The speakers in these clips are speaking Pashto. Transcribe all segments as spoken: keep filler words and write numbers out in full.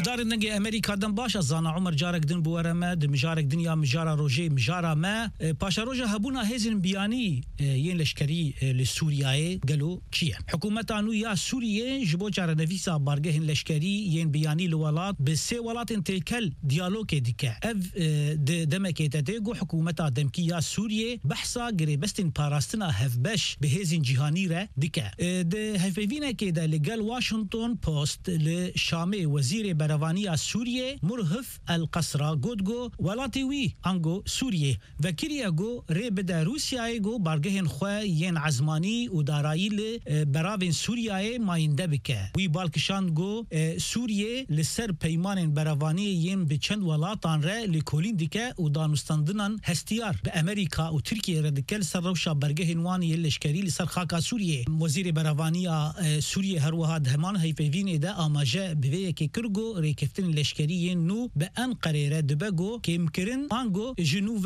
هفدار نگه امریکا دن باش از زانا عمر جارک دن بورمه د مجارک دنیا مجارا روجه مجارا ما پاشا روجه هبونا هزن بیانی ین لشکری لسوریای گلو چیه حکومت انو یا سوریه جبو چار نویسا بارگه لشکری ین بیانی لولات به سه ولات انتکل دیالوگ دیگه اف د دمکیته گو حکومت دمکی یا سوریه بحثا گریبستن پاراستنا هفبش به هزن جهانی ره دیگه د هفوینه که د لگل واشنطن پست لشامه وزیر بروانی سوریه مرهف القصرا گودگو ولاتی وی انگو سوریه و کریگو ری بده روسیای گو بارگهن خو ین عزمانی و دارایی ل براون سوریای ماینده بکه وی بالکشان گو سوریه لسر پیمان بروانی ین به چند ولاتان ره لکولین دیکه و دانستاندنان هستیار به امریکا و ترکیه ردکل سر روشا برگهن وانی لشکری لسر خاکا سوریه وزیر بروانی سوریه هر وها همان هیفوینه ده آماجه به که کرگو ریکفتن لشکری نو به انقره رد بگو که مکرن آنگو جنوب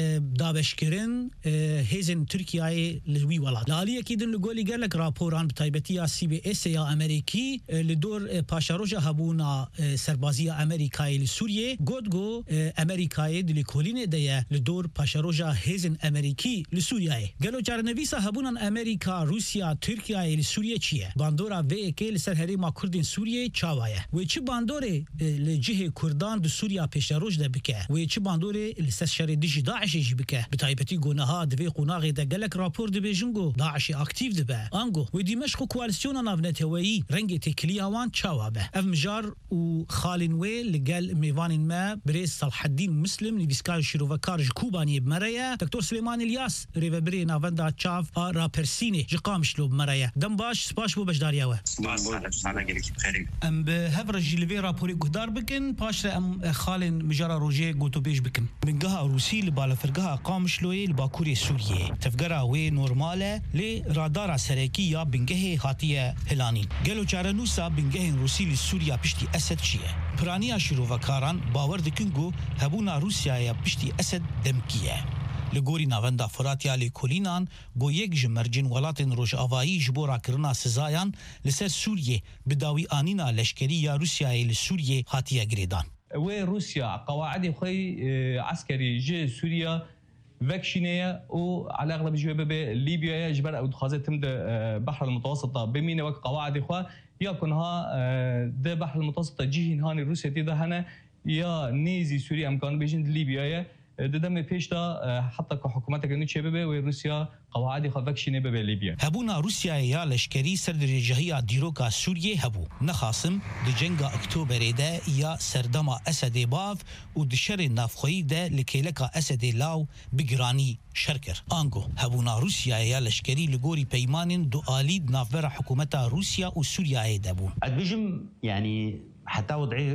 دابشکرن هزن ترکیه لوی ولاد لالیه که دن لگولی گلک راپوران بتایبتی سی بی اس یا امریکی لدور پاشاروژا هبونا سربازی امریکای لسوریه گودگو امریکای دلیکولین ده لدور پاشاروژا هزن امریکی لسوریه گلو چارنویسا هبونان امریکا روسیا ترکیه لسوریه چیه باندورا و که لسر هریما کردین سوریه چاوایه و چی باندوره لجهه کردان دو سوریا پیشروج ده بکه و چی باندوره لسر شر دیجی داعش جی بکه بتایبتی گونها دوی قناغی ده گلک راپور ده بیجنگو داعش اکتیو ده به آنگو و دیمشق کوالسیون نافنتوایی رنگ تکلی آوان چاوابه اف مجار و خالن وی لگل میوانین ما بریز صلاح الدین مسلم نویسکار شیروکار جکوبانی بمریا دکتور سلیمان الیاس ریوبری نافندا چاف راپرسینه جقامش لو بمریا دم باش سپاش بو بجداریا و سپاس سلام گلیک بخیر ام به هفر جلوی راپوری گدار بکن پاش ام خالن مجرا روجه گوتو بیش بکن من جهه روسی لبالا فرقها قامش لوی لباکوری سوریه تفجرا وی نورماله ل رادار سرکی یا بنگه هاتیه هلانین گلو چارنوسا بنگه روسی لسوریا پشتی اسد چیه پرانیا شروعکاران باور دکنگو هبونا روسیا یا پشتی اسد دمکیه لگوری ناوندا فراتیا لیکولینان گو یک جمرجن ولاتن روش آوایی جبورا کرنا سزایان لسر سوریه بداوی آنینا لشکری یا روسیای لسوریه هاتیه گریدان و روسيا قواعد خوي عسكري جي سوريا فاكشينية وعلى اغلب جواب ليبيا جبر او دخازه تمد بحر المتوسط بمين وقت قواعد خو يكونها ده بحر المتوسط جيهن هاني روسيا تي ده هنا يا نيزي سوريا امكان بيجن ليبيا ده دم پیش دا حتی که حکومت کنی چه ببه و روسیا قواعد خواهکشینه ببه لیبیا هبونا روسیا یا لشکری سر درجهی دیروکا سوریه هبو نخاسم د جنگ اکتبر ده یا سردما اسد باف و د شر نافخوی ده لکیلکا اسد لاو بگرانی شرکر آنگو هبونا روسیا یا لشکری لگوری پیمانین دو آلید نافبر حکومت روسیا و سوریه دبون ادبجم يعني حتى وضعي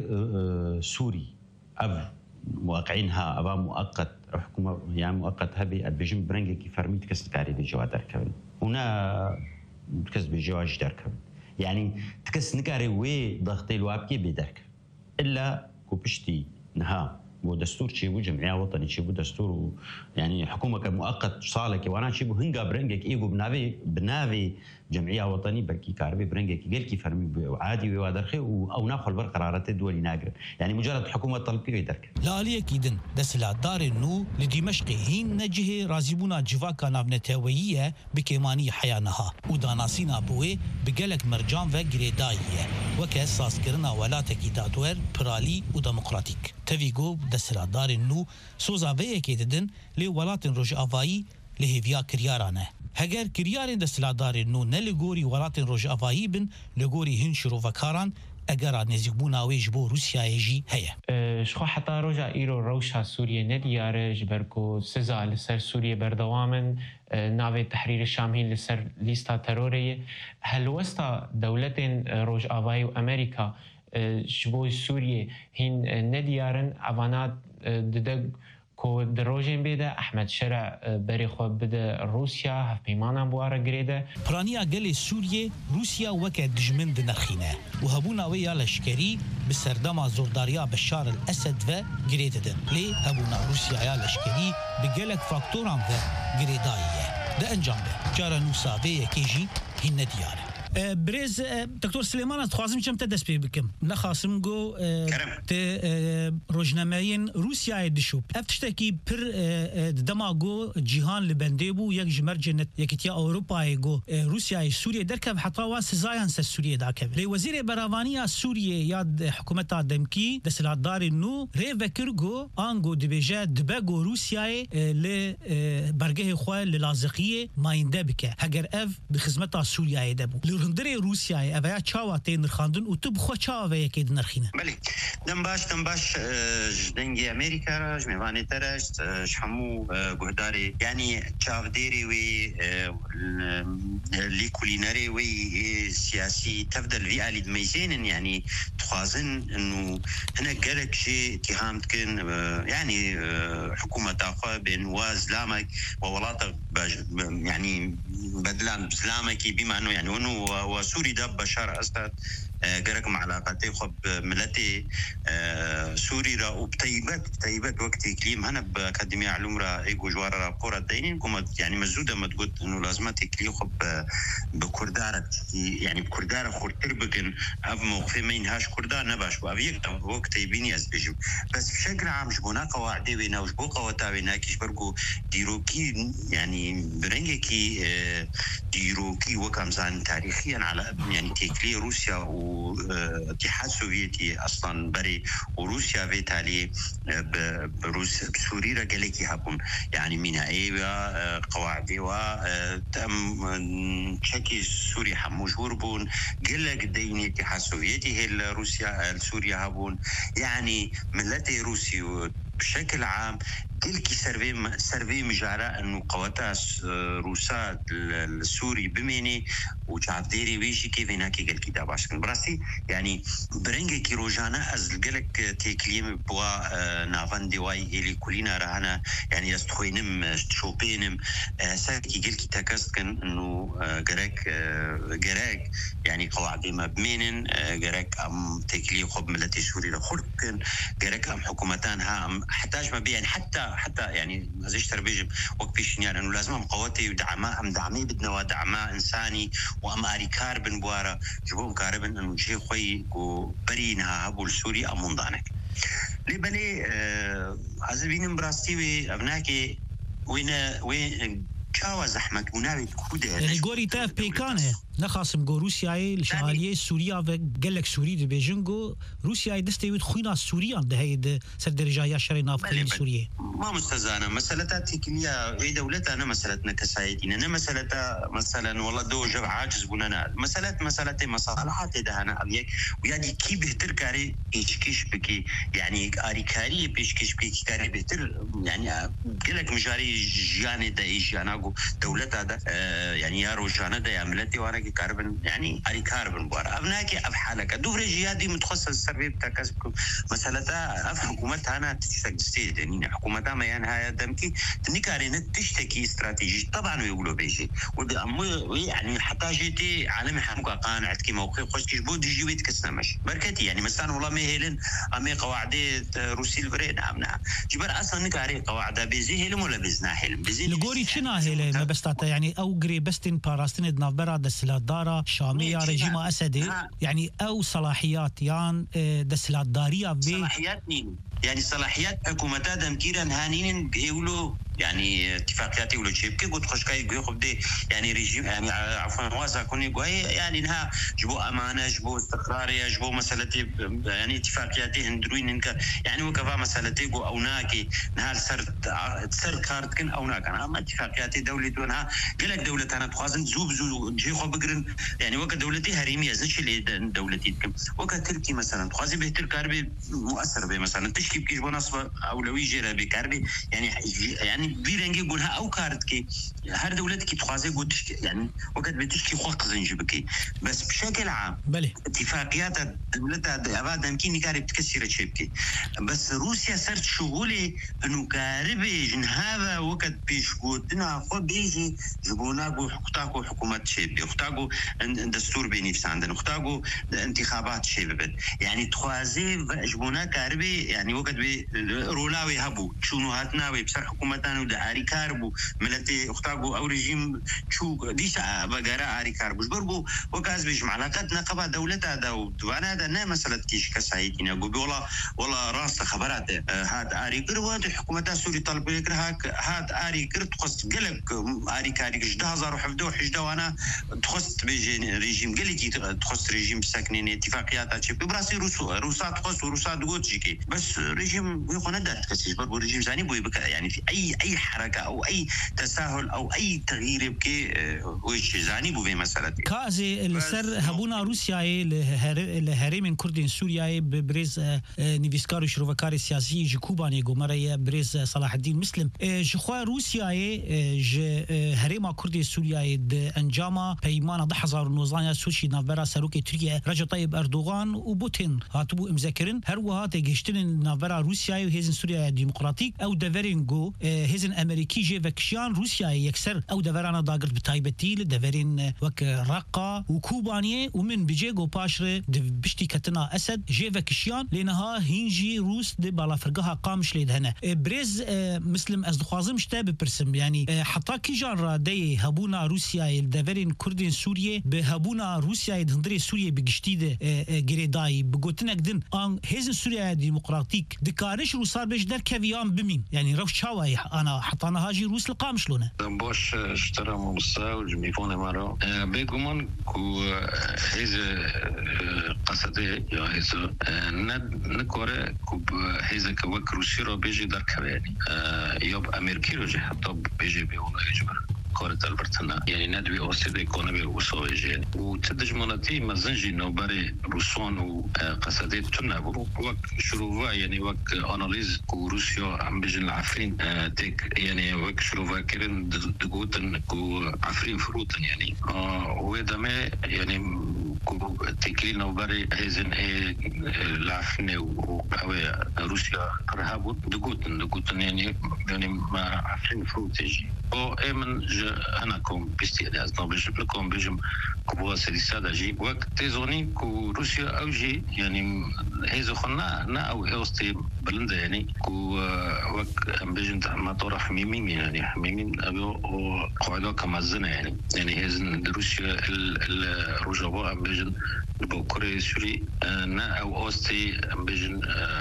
سوري أب واقعينها أبا مؤقت حكومة يعني مؤقت هبي أدبجم برنجي كي فرميت كسر كاري بالجوا دركبن هنا تكسر بالجوا ايش دركبن يعني تكسر نكاري وي ضغطي الوابكي بدرك إلا كوبشتي نها ودستور شيء وجمعية وطني شيء ودستور يعني حكومة كمؤقت صالك وانا شيء هنجا برنجك ايجو بنافي بنافي جمعية وطني بركي كاربي برنجك قال كي فرمي عادي وادرخي او ناخذ بالقرارات الدولي ناقر يعني مجرد حكومة طلبي ويدرك لا عليه كيدن دسلا دار النو لدمشق هين نجه رازبونا جواكا نافنتاويه بكيماني حيانها وداناسينا بوي بقلك مرجان وغريدايه وكاساس كرنا ولاتكي دادور برالي وديمقراطيك تفيغو دسلا دار النو سوزاويه كيدن لي ولاتن روج افاي لهيفيا كريارانه هگر کریارین دستلادار نو نلگوری ولاتن روج آوایی بن لگوری هن شروعکاران اگر نزیکبونا ویج بو روسیای جی هیا. شخو حتی روجا ایرو روشا سوریه ندیاره جبرکو سزا لسر سوریه بردوامن ناوی تحریر شامهین لسر لیستا تروریه هل وستا دولتین روج آوایی و امریکا شبوی سوریه هین ندیارن اوانات ددگ کو دروژن بده احمد شرع بری خو بده روسیا هف پیمانم بواره گریده پرانیا گل سوریه روسیا وک دجمن د نخینه و هبونا ویا لشکری بسردما زورداریا بشار الاسد و گریده لی هبونا روسیا یا لشکری بگلک فاکتوران و گریدایه ده انجام ده جارا نوساوی کیجی هین دیاره بريز دكتور سليمان تخوازم كم تدس بي بكم نخاسم جو ت روجنامين روسيا دشوب افتشتكي بر دماغو جيهان لبنديبو يك جمرجنت يكتيا اوروبا يجو روسيا سوريا دركب حتى واس زايان سوريا داكب لي وزير برافانيا سوريا ياد حكومتها دمكي دسلات داري نو ريفكرغو انغو دبيجا دباغو روسيا ل برجه خو للازقيه ما يندبك هجر اف بخدمتها سوريا يدبو لهندري روسيا افيا تشاوا تين خاندن وتب خو تشاوا يكيد نرخينا بلي دمباش دمباش دنجي امريكا جميفاني ترش شحمو قهداري يعني تشافديري وي لي كوليناري وي سياسي تفضل في الي دميزين يعني تخازن انه هنا قالك شيء اتهام كن يعني حكومه تاخذ بين وازلامك وولاطك يعني بدلان اسلامك بما انه يعني انه وسوري دب بشار اسد قرق مع علاقاتي خب ملتي سوري را وبتيبات بتيبات وقت كليم هنا باكاديميه علوم را ايجو جوار رابور الدينين كما يعني مزوده ما تقول انه لازم تكلي خب بكردار يعني بكردار خورتر بكن اف موقف مين هاش كردار نباش وابيك وقت يبيني ازبجم بس بشكل عام جبونا قواعد وينا وجبوقه وتاوينا كيش برغو ديروكي يعني برنجكي ديروكي وكمزان تاريخيا على يعني تكلي روسيا والاتحاد السوفيتي اصلا بري وروسيا فيتالي بروسيا بسوريا قالك يهبون يعني من ايوا قواعد و تم تشكي سوريا حموش وربون قالك دين الاتحاد السوفيتي هي روسيا سوريا هبون يعني ملتي روسي بشكل عام تلك سرفي سرفي مجارة انه قواتها روسات السوري بميني وشعب ديري ويشي كيف هناك قال كده باشكن براسي يعني برنجي كي روجانا از قالك تكليم بوا نافان ديواي اللي كلنا رانا يعني يستخوينم شوبينم ساكي قال كي تكستكن انه قراك قراك يعني قواعد ما بمينن قراك ام تكليم خب ملتي سوري لخلقن قراك ام حكومتان ها حتاج ما بي يعني حتى حتى يعني زيش تربيج وقت بيشنيان انه لازم قواتي ودعماء ام دعمي بدنا دعماء انساني وام اري كاربن بوارا جبوم كاربن انه شيء خوي برينها هبول سوري ام منضانك لي بلي عزبين براستي ابناكي وين وين كاوا زحمك وناوي كوده يعني غوري تاف بيكانه نخاسم جو روسيا الشغاليه سوريا قال لك سوري دي بيجنجو روسيا دستي خوينا سوريا ده هي سر درجه شرينا في سوريا ما مستزانه مسالتها كليا اي دولتها انا مسالتنا كسايدين انا مسالتها مثلا والله دو جب عاجز بنانا مساله مساله مصالحات ده انا ابيك ويعني كي بهتر كاري ايش بكي يعني اري كاري بيشكش بكي كاري بهتر يعني قال لك مجاري جاني ده ايش انا دولتها ده آه يعني يا روجانا ده عملتي وانا كاربن يعني اري كاربن بوار ابناكي اف حالك دوري جيادي متخصص السربي بتكسب مسالتها اف حكومتها انا تستجد يعني حكومتها ما يعني هاي دمكي تنكارين تشتكي استراتيجي طبعا ويقولوا بيجي يعني حتى جيتي عالمي حمقا قانعت كي موقف خوش كيش بود يجي ويتكسنا ماشي بركتي يعني مثلا والله ما هيلن امي قواعد روسي البري نعم نعم جبر اصلا نكاري قواعد بيزي هيلم ولا بزنا هيلم بيزي لغوري شنا هيلم ما بس يعني او غري بستين باراستين دنافبرا دسلا دارا شامية رجيم أسدي يعني أو صلاحيات يان دسلات دارية بي صلاحيات مين يعني صلاحيات حكومتها دمكيرا هانين يقولوا يعني اتفاقيات يقولوا شيء كي قلت خوش كاي يقول دي يعني رجيم يعني عفوا واسع كوني قوي يعني انها جبوا امانه جبوا استقرار جبوا مسالتي يعني اتفاقياتي هندروين انك يعني وكفا مسالتي قو اوناكي نها سر سر كارت كن اوناك انا ما اتفاقياتي دولي دونها قال لك دولتنا تخازن زوب زو جي خو بقرن يعني وك دولتي هريميه زش اللي دولتي كم وك تركي مثلا تخازي به تركي مؤثر به مثلا تشكي كيش بنصب اولويه جرا بكاربي يعني يعني بيرنجي يقولها او كارتكي هر دولتك تخازي قلت يعني وقت بتشكي خوق زنجبكي بس بشكل عام بلي اتفاقيات دولتها اباد يمكن كاري بتكسر شيبكي بس روسيا صارت شغولي انه كاربي جنهابا وقت بيش قلتنا خو بيجي جبوناكو حقتاكو حكومه شيبي اختاكو دستور بنفس عندنا اختاكو انتخابات شيبي يعني تخازي جبونا كاربي يعني وقت بي رولاوي هبو شنو هاتنا وبصر حكومتنا كردستان ودا آري كاربو ملتي اختاقو او رجيم شو ديسا بقراء آري كاربو جبرقو وكاز بيج معلقات نقبة دولتها دا ودوانا دا نا مسألة كيش كسايتين يقول والله والله راس خبرات هاد آري كربو حكومة سوري طلب يكره هاد آري كرت تخص قلق آري كاري جده هزار وحفده وحجده وانا تخص بيجي رجيم قلقي تخص رجيم ساكنين اتفاقيات شي براسي روسو روسا تخص وروسا دوتشيكي بس رجيم يقول ندات كسيش برضو رجيم زاني بوي بك يعني في اي اي حركه او اي تساهل او اي تغيير يبكي وش زاني بو في مساله كازي السر هبونا روسيا الهرم كردين سوريا ببريز نيفيسكار شروفكار سياسي جكوباني غومريا بريز صلاح الدين مسلم جخوا روسيا ج هرم كردي سوريا انجاما بيمان ضحزار نوزانيا سوشي نافبرا سروكي تركيا رجب طيب اردوغان وبوتين هاتبو امذكرن هر وهات جشتن نافبرا روسيا وهيزن سوريا ديمقراطيك او دفرين جو هيزن امريكي جي فكشيان روسيا يكسر او دفرانا داغرت بتايبتيل دفرين وك رقه وكوبانيه ومن بيجيغو باشر بشتي كتنا اسد جي فكشيان لانها هينجي روس دي بالا فرقها قامش ليدهنا بريز مسلم از خوازم شتا ببرسم يعني حتى كي جان رادي هبونا روسيا دفرين كردين سوريا بهبونا روسيا دندري سوريا بجشتيده جريداي بقوتنك دن ان هيزن سوريا ديمقراطيك دكارش روسار بيش در كفيان بمين يعني روش شاوي انا حطانا هاجي روس لقام شلونه باش اشترى مصا وجميفون مرة بيقومون كو هيز قصده يا هيز ند نكوره كو هيز كوك روسي رو بيجي در كواني يوب امريكي رو جه حتى بيجي بيونا يجبر كورة البرتنا يعني ندوي أوسيد إيكونومي وصويجين وتدجمونتي مزنجي نوبري روسون وقصدي تنا وقت شروفا يعني وقت أناليز كو روسيا عم بيجن العفرين تك يعني وقت شروفا كيرن دقوتن كو عفرين فروتن يعني وهذا ما يعني كو تكلين نوبري هزن هي العفرين وقوي روسيا رهابو دقوتن دقوتن يعني يعني ما عفرين فروتيجي أو إيمن أنا كم بيستي أزنا بيجم لكم بيجم كبوا سديسة جي وقت تزوني كو روسيا أو جي يعني هذا خنا نا أو هوستي بلندا يعني كو وقت أم بيجم ما طرح حميمين يعني حميمين أبو قاعدة كمزنة يعني يعني هذا روسيا الرجباء أم بيجم بكوريا سوري نا أو هوستي أم بيجم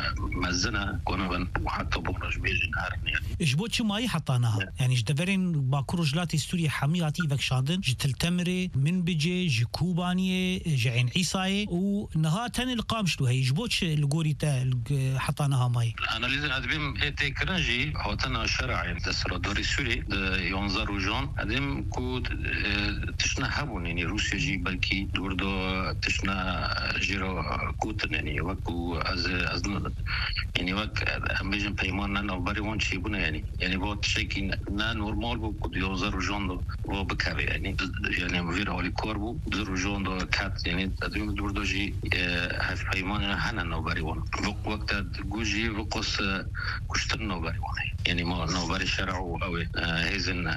مزنة كنا بن وحتى بورج بيجم هارن يعني إيش بوتش ماي حطاناها يعني إيش دفرين باكور جلاتي سوريا حمياتي فكشادن جتل تمري من بيجي جكوبانية جعين عيساي ونهاتن القامشلو هي جبوتش الجوري تا حطاناها ماي أنا لازم أدبم هتي كرنجي هوتنا شرعي دسرة دوري سوري ينظر وجان أدم كو تشنا هبون يعني روسيا جي بلكي دوردو تشنا جيرو كوتن يعني وكو از از يعني وك أمبيجن بيمان أو بري وان شيء بنا يعني يعني بوت شيء نا نورمال بو كود يوزر جوندو بو بكابي يعني يعني فير هولي كوربو زر جوندو كات يعني تدريم دوردو جي هاف بيمان هنا نو بري وان وقت جوجي وقص كشتن نو بري وان يعني ما نو بري شرعو أو هزن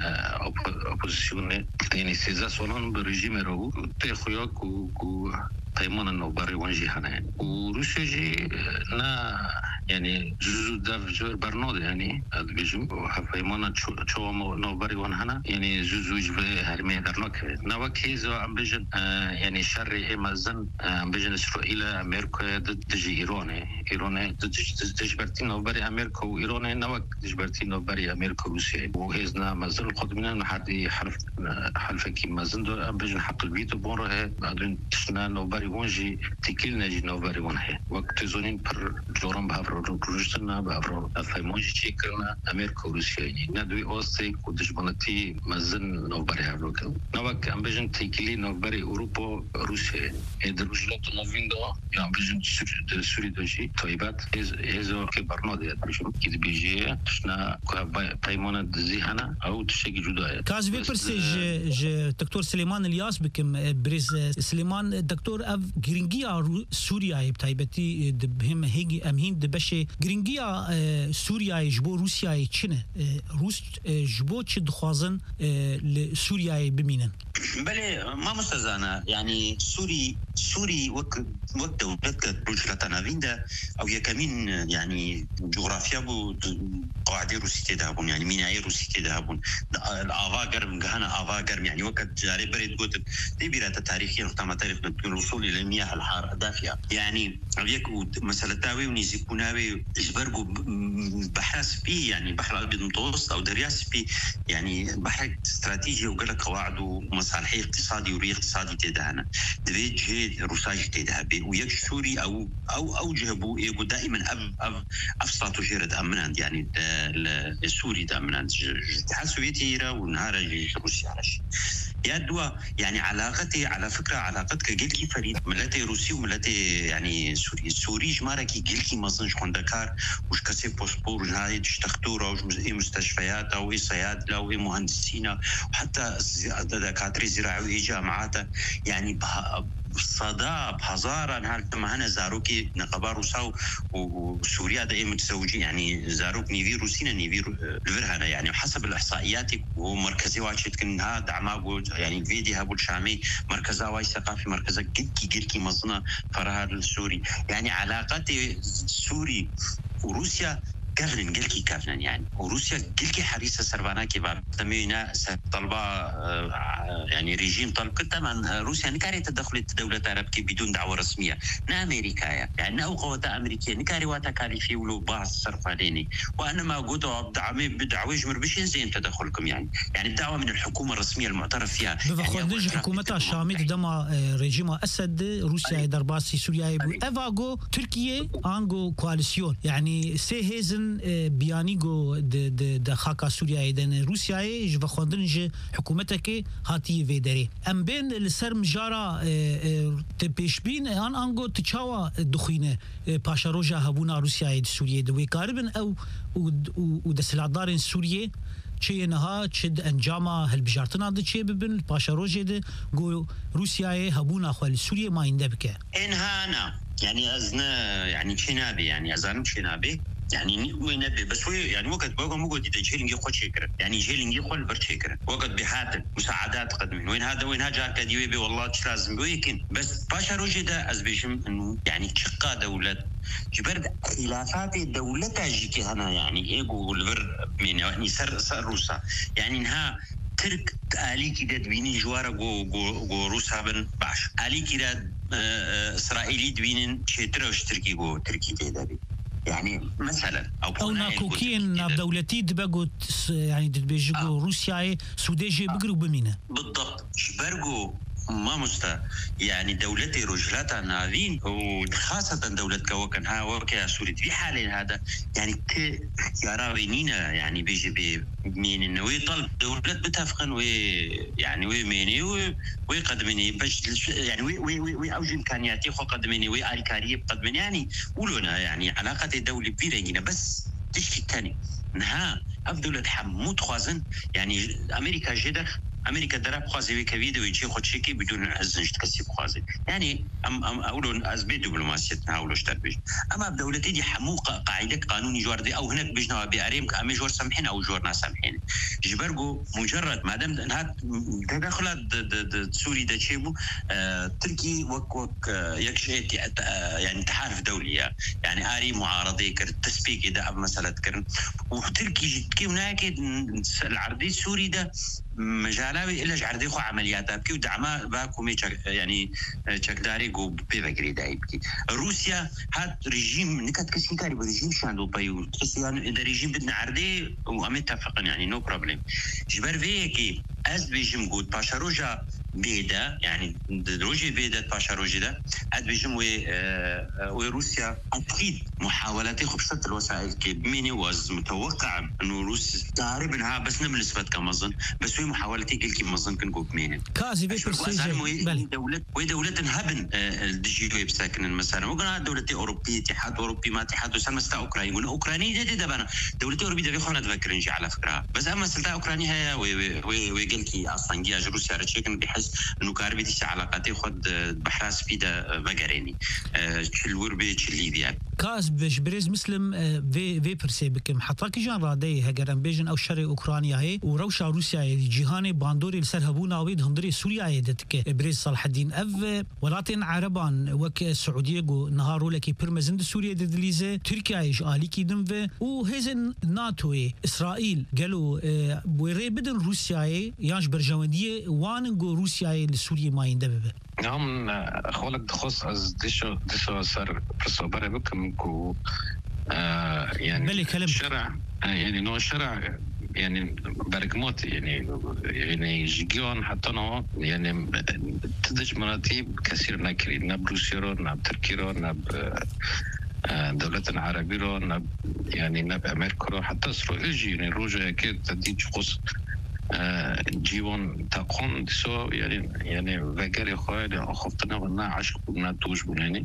أوبوزيشن يعني سيزا سولان بريجيم رو تخيا كو كو بيمان نو بري وان جي هنا يعني وروسيا جي نا يعني جزء داف جور برنود يعني بيجم وحفيمانا شو نو بري وان هنا يعني جزء جبه هرمي درناك نوك هيزو عم بيجن يعني شري إمازن عم بيجن إسرائيل أمريكا ضد تجي إيران إيران ضد تجبرتين نو بري أمريكا وإيران نوك تجبرتين نو بري أمريكا وروسيا وهيزنا مازن القدمنا نحد حرف حلف كي مازن دو عم بيجن حط البيت وبورة بعدين تشنا نو بري وانجي تكيلنا جي نو بري وان هي وقت زونين بر جورم بهفر روجستنا بهفر أفهمونجي تشيكرنا أمريكا وروسيا يعني ندوي أوستي كودجبنتي مازن نو بري هافلوكل نوك عم بيجن تكيلي نو بري أوروبا روسيا هيدروجلات نوفيندا عم بيجن سوري دوجي طيبات هذا كبرنود يعني بيجن كده بيجي تشنا بايمونة زيهنا أو تشيك جداية كاز بيبرسج دكتور سليمان الياس بكم بريز سليمان دكتور أف جرينجيا سوريا بتايبتي بهم هيجي أمهين دبش باشه گرینگیا سوریای جبو روسیای چنه روس جبو چه دخوازن لسوریای بمینن بله ما مستزانه يعني سوري سوري وقت وقت دولتك رجلة نافيندا او يكمين يعني جغرافيا بو قواعد روسية دهبون يعني ميناء روسية دهبون الافاقر من هنا افاقر يعني وقت جاري بريد قلت دي بيرات تاريخية نقطة تاريخ الوصول الى المياه الحارة دافئة يعني يكو مسألة تاوي ونيزيكوناوي اجبرقوا بحر سبي يعني بحر الابيض المتوسط او دريا سبي يعني بحر استراتيجي وقال قواعد ومصالح اقتصادي وري اقتصادي تدهنا دبي جهد روساج تدهبي ويك سوري او او او جهبو يقول دائما اب اب افصلت جيرد امنان يعني السوري دائما الاتحاد السوفيتي يرى ونهار روسيا على شيء يا دوا يعني علاقتي على فكره علاقتك قلتي فريد ملتي روسي وملتي يعني سوري سوري جماركي قلتي مصنش كوندكار وش كسي بوسبور هاي تشتختوره وش مستشفيات او صيادله او مهندسين وحتى دكاتره زراعيه جامعات يعني صدى بهزارة نهار كما هنا زاروكي نقبار روسا وسوريا دائما متزوجين يعني زاروك نيفي روسينا نيفي الفرهنا يعني حسب الإحصائيات ومركزي واشيت كنها دعما يعني فيدي هابو الشامي مركزا واي ثقافي مركزا قلكي قلكي مصنع فرها السوري يعني علاقات سوري وروسيا كافلن قلكي كافلن يعني وروسيا قلكي حريصة سربانا كباب تمينا طلبة يعني ريجيم طلب طبعا روسيا نكاري تدخل دولة عربية بدون دعوة رسمية نا أمريكا يعني نا قوات أمريكية نكاري واتكاليفي ولو باص صرف عليني وأنا ما قلت بدعمي بدعوة يجمر بشين زين تدخلكم يعني يعني بدعوة من الحكومة الرسمية المعترف فيها بفخوندج يعني حكومتها الشامي دما ريجيم أسد روسيا درباسي سوريا إيفاغو تركيا أنغو كواليسيون يعني سيهزن بيانيغو د د خاكا سوريا دن روسيا جو بخوندنج حكومتك هاتي فيدري ام بين السر مجارا تبيشبين ان انغو تشاوا دخينه باشا روجا هبونا روسيا سوريا دوي كاربن او ود سلادارن سوريا چه نها چد انجاما هالبجارتنا د چه ببن باشا روجا د جو روسيا هبونا خال سوريا ما يندبك انهانا يعني ازنا يعني شنابي يعني ازان شنابي يعني وين نبي بس هو يعني وقت بقى مو قد يجيلنجي خو شكر يعني جيلنجي خو البر شكر وقت بحات مساعدات قدمين وين هذا وين هاجا كديوي بي والله تش لازم ويكن بس باشا روجدا ازبيشم انه يعني شقا دولة جبرد خلافات دولتها جيكي هنا يعني ايجو البر من يعني سر سر روسا يعني انها ترك آلي كده دوينين جوارا جو جو جو روسا بن باش آلي كده إسرائيلي دوينين شترا وشتركي جو تركي ده بي يعني مثلا او او ناكوكين ناف دولتي دبقوا يعني دبيجوا آه. روسيا سوداجي آه. بقروا بمينه بالضبط شبرقوا ما مستا يعني دولتي رجلاتها نافين وخاصة دولة كوكنها وكا سوري في حال هذا يعني ك يراوينينا يعني بيجي بي من انه يطلب دولة بتفقن وي يعني وي ميني ويقدمني باش يعني وي وي وي اوج امكانياتي خو قدمني وي الكاريه بقدمني يعني ولونا يعني علاقه الدوله بيرينا بس تشكي الثاني نها افضل حمود خوازن يعني امريكا جدخ امريكا دراب خوازي كفيديو يجي خد شيكي بدون عزنج تكسب خوازي يعني ام ام اقولون ازبي دبلوماسيه نحاولوا اشتربيش اما بدولتي دي حمو قاعده قانوني جوردي او هناك بجنا باريم كامي جور سامحين او جورنا سامحين جبرجو مجرد ما دام انها تدخلات سوري دا تشيبو تركي وك وك يكشيت يعني تحالف دوليه يعني اري معارضه كر تسبيك اذا مساله كرن وتركي كي هناك العرضي السوري ده مجالاوي إلا جعردي خو عملياتها بكي ودعما باكو يعني تشكداري جو بيفكري دايبكي روسيا هات ريجيم نكات كسين كاري بريجيم شاندو بايو يعني إذا ريجيم بدنا عردي ومتفقين يعني نو بروبليم جبر فيكي أز بيجيم جود باشا روجا بيدا يعني روجي بيدا باشا روجي ده أز بيجيم وي وروسيا أكيد محاولات خبشت الوسائل كي ميني واز متوقع إنه روسيا تعرف إنها بس نملس بد كمظن بس محاولتي قل كي مظن كنقول مين كازي بيبرسيجي دولة ودولة هبن الدجي ويب ساكن مثلا وقنا دولتي أوروبية اتحاد أوروبي ما اتحاد وسلم ستا أوكرانيا يقولون أوكرانيا جديدة بنا دولتي أوروبية ده بيخونا تفكر نجي على فكرة بس أما سلتا أوكرانيا هي ويقل كي أصلا جياج روسيا رتشيكن بحس إنه كاربيتي علاقاتي خد بحراس فيدا بقريني تشل وربي تشل ليبيا كاس بش بريز مسلم في في برسي بكم حتى كي جان رادي هجرن بيجن او شرق اوكرانيا هي وروشا روسيا جيهاني باندوري لسرهبونا ويد هندري سوريا دتك بريز صلاح الدين اف ولاتين عربان وك السعوديه جو نهارو لكي برمزند سوريا ددليزه تركيا ايش اليكي دمفه وهزن ناتو اسرائيل قالوا بوري بدن روسيا ياش برجونديه وان جو روسيا لسوريا ما يندبه نعم خولك دخص از ديشو ديشو صار بصبر بكم كو آه يعني بلي كلام شرع آه يعني نوع شرع يعني برقمات يعني يعني جيجون حتى نوع يعني تدش مراتب كثير نكري نب روسيا نب تركيا نب دولة عربية نب يعني نب أمريكا حتى إسرائيل يعني روجا كده تديج قص جيوان تقون دسو يعني يعني وقالي خوالي خفتنا ونا عشق ونا توش بناني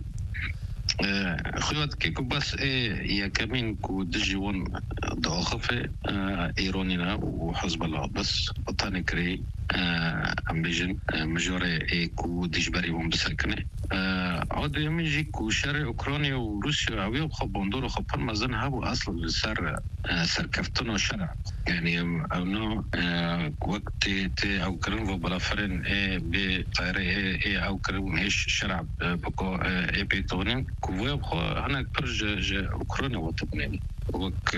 خوات كيكو بس ايه يا كمين كو دجيوان ضعفة ايرونينا وحزب الله بس بطاني كري امبيجن مجوري ايه كو دجبري ومسكنه عود يميجي كو شرق اوكرانيا وروسيا عوية وخبوندور وخبان مازن هابو اصلا سر سر كفتنا شرع يعني انه وقت تي او كرن وبلافرن ايه بطيري ايه ايه او كرن ايش شرع بكو ايه بيتونين كوفيا بخو انا برج اوكرانيا وتبنيني وك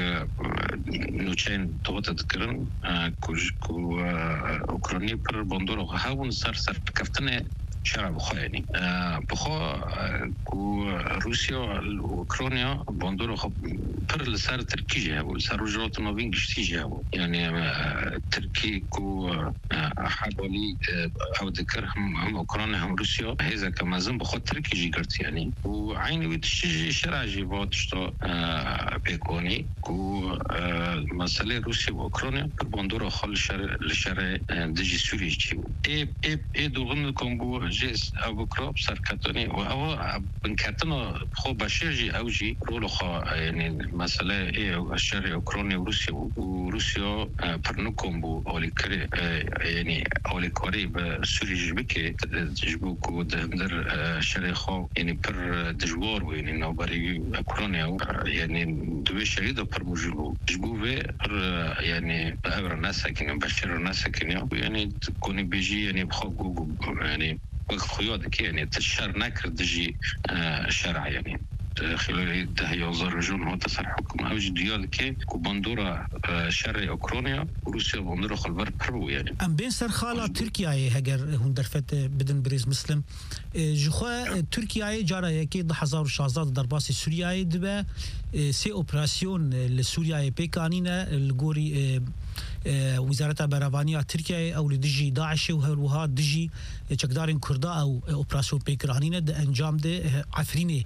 نوچين توت تذكرن كوج كو اوكرانيا بر بندور هاون سر سر كفتنا شرع بخو يعني بخو كو روسيا واوكرانيا بندور خب بر لسر تركيا ولسر رجلات ما بين جشتيجا يعني تركي كو حوالي او ذكرهم هم اوكرانيا هم روسيا هذا كما زين بخو تركي جيكرت يعني وعيني وتشجي شرع جيبات شتو بيكوني كو مسألة روسيا واوكرانيا بندور خال شرع لشرع دجي سوري جيبو اي اي اي دوغن كونغو جيس ابو كروب سركتوني او بنكتنا خو بشيجي اوجي رولو خا يعني مسألة ايه الشرع اوكرانيا وروسيا وروسيا برنكم بو اولي كري يعني اولي كوري بسوري جبكي تجبو كو دهندر الشرع خو يعني بر دجوار ويعني نوبري اوكرانيا يعني دوي شريدة بر مجلو جبو في يعني بأبر الناس ساكنين بشر الناس ساكنين يعني تكوني بيجي يعني بخوكو يعني وقت خيوطك يعني تشار نكر دجي شرع يعني خلال ده يوزر رجون هو تسر حكم اوج ديال كي كوبندورا شرق اوكرانيا وروسيا بندورا خلبر برو يعني ام بين سر خاله تركيا هجر هون درفت بدن بريز مسلم جخوا تركيا جارا كي ده هزار وشازاد درباس سوريا دبا سي اوبراسيون لسوريا بيكانينا الجوري وزارة برافانيا تركيا او لدجي داعش وهروها دجي چقدارين كردا او اوبراسيون بيكرانينا ده انجام ده عفرينه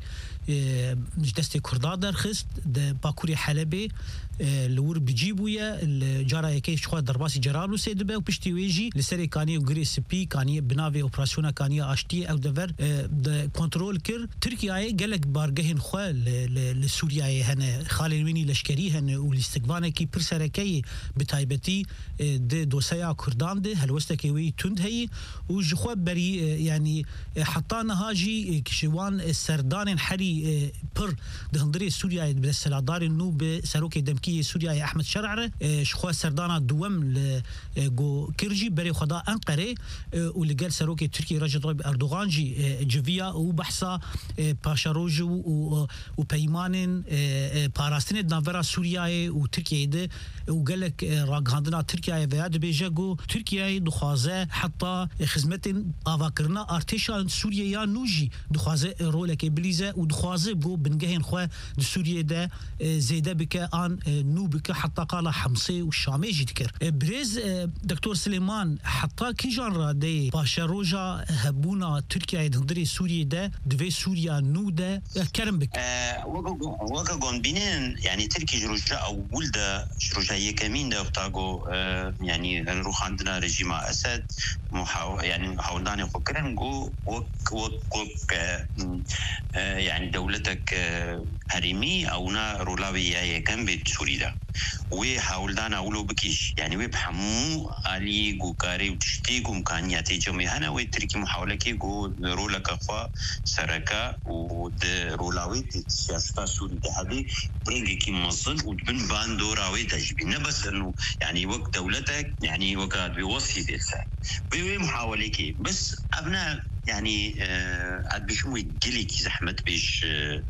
مش دستي كردا درخست ده باكوري حلبي لور بجيبويا الجارة كيف شخوا درباسي جرالو سيدبه وبشتي ويجي لسري كاني وغري سبي كاني بناوي اوبراسيونا كاني اشتي او دفر ده كنترول كر تركيا قالك بارجهن خوا لسوريا هنا خالويني لشكري هنا والاستقبال كي برسركي بتايبتي ده دوسيا كردان ده هلوستكي وي تند هي وجخوا بري يعني حطانا هاجي كشوان السردان حري بر دهندري سوريا بالسلادار النوب سروكي دمكي سوريا احمد شرعره شخوا سردانا دوم لجو كرجي بري خدا انقره واللي قال سروكي تركي رجل طيب اردوغان جي جفيا وبحثا باشاروج وبيمان باراستين نافرا سوريا وتركيا ده وقال لك راغاندنا تركيا فياد بيجاغو تركيا دخوازه حتى خدمه افاكرنا ارتشان سوريا نوجي دخوازه رولك بليزه ودخوازه بو بنجهن خو سوريا ده زيده بك ان نوبك حتى قال حمصي والشامي جيتكر بريز دكتور سليمان حتى كي جان رادي باشاروجا هبونا تركيا دندري سوريا ده دفي سوريا نو ده كرم بك وقا قون بينين يعني تركي جروجا او ولده جروجا يكمين ده بتاع كو يعني نروح عندنا رجيم أسد محاو يعني حاولنا يفكرن جو وك وك وك يعني دولتك هرمي أو نا رولاوية كم بيت سوريا وحاولنا أولو بكيش يعني وبحمو علي جو كاري وتشتيق ومكانيات جميعنا وتركي محاولة كي جو رولك أخوا سركا ود رولاوي سياسة سوريا هذه برينجي كي مصل وتبن باندوراوي تجبي نبس إنه يعني وقت دولتك يعني وقت بيوصي ذلك بيوي محاولة كي بس أبناء يعني عاد بيشمو يجليك زحمة بيش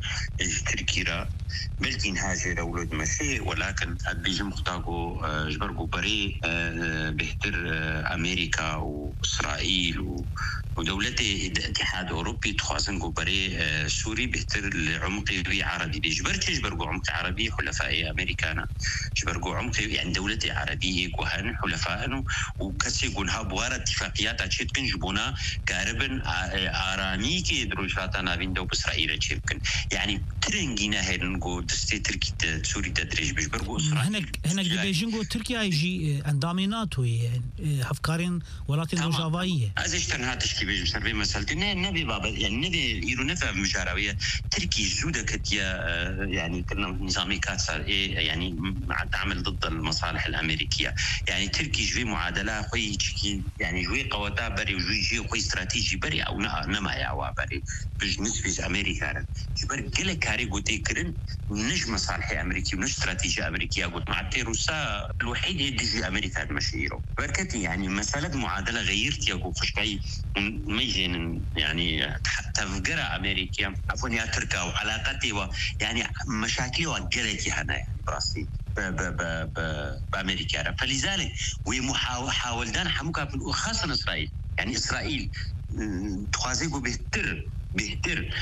تركيرا بلكن هاجر أولاد مشي ولكن عاد بيجي مختاقو جبرقو بري بيهتر أمريكا وإسرائيل ودولتي الاتحاد أوروبي تخازن بري سوري بيهتر العمق عربي بيجبرتي جبرقو عمق عربي حلفاء أمريكانا جبرقو عمق يعني دولتي عربية وهن حلفاء وكسي يقولها بوار اتفاقيات أشيد كنجبونا كاربن آرامي كي دروجاتنا بيندو بإسرائيل يمكن يعني ترنجينا هنقو دستي تركي سوري تدريج بيجبرقو إسرائيل هناك هناك بيجينغو تركيا يجي عنداميناتو هفكارين ولاتين روجافاية أزيش تنها تشكي بيجي بسربي مسألتي نبي بابا يعني نبي يرو نفع مجاراوية تركي جودة كتيا يعني كنا نظامي كاتسر إيه يعني تعمل ضد المصالح الأمريكية يعني تركي جوي معادلة خوي يعني جوي قوتا بري وجوي جي خوي استراتيجي بري أو نما يعوا بري بالنسبة أمريكا جبر كل كاري قوتي كرن نج مصالح أمريكي ونج استراتيجية أمريكية قلت مع التيروسا الوحيد يدي أمريكا المشيرو بركتي يعني مسألة معادلة غيرت يا قو خشكاي ميجين يعني حتى فقرة أمريكية عفوا يا تركا وعلاقتي يعني مشاكل وقلتي هنا يعني براسي ب ب ب ب بأمريكا فلذلك ومحاول دان حموكا خاصة إسرائيل يعني إسرائيل تخازيقو بهتر بهتر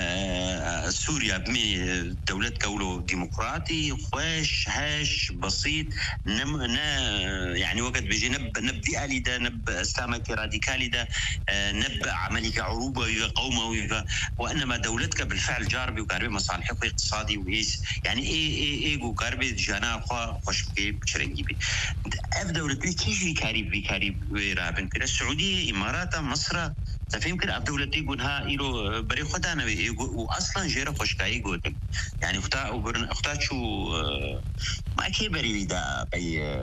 آه سوريا بمي دولة كولو ديمقراطي خوش هاش بسيط نم يعني وقت بيجي نب نبدي آلي ده نب اسلامك راديكالي ده آه نب عمليك عروبة قومة وانما دولتك بالفعل جاربي وقاربي مصالحك اقتصادي وهيس يعني ايه ايه ايه وقاربي جانا خوش بكي بشرنجي بي اف دولتي كيجي كاريب كاريب رابن كده السعودية امارات مصر تفهم كده اب دولتي يقولها يرو بري خدانا واصلا جيره خوشكاي قلت يعني اختا اختا شو ما كي بريده باي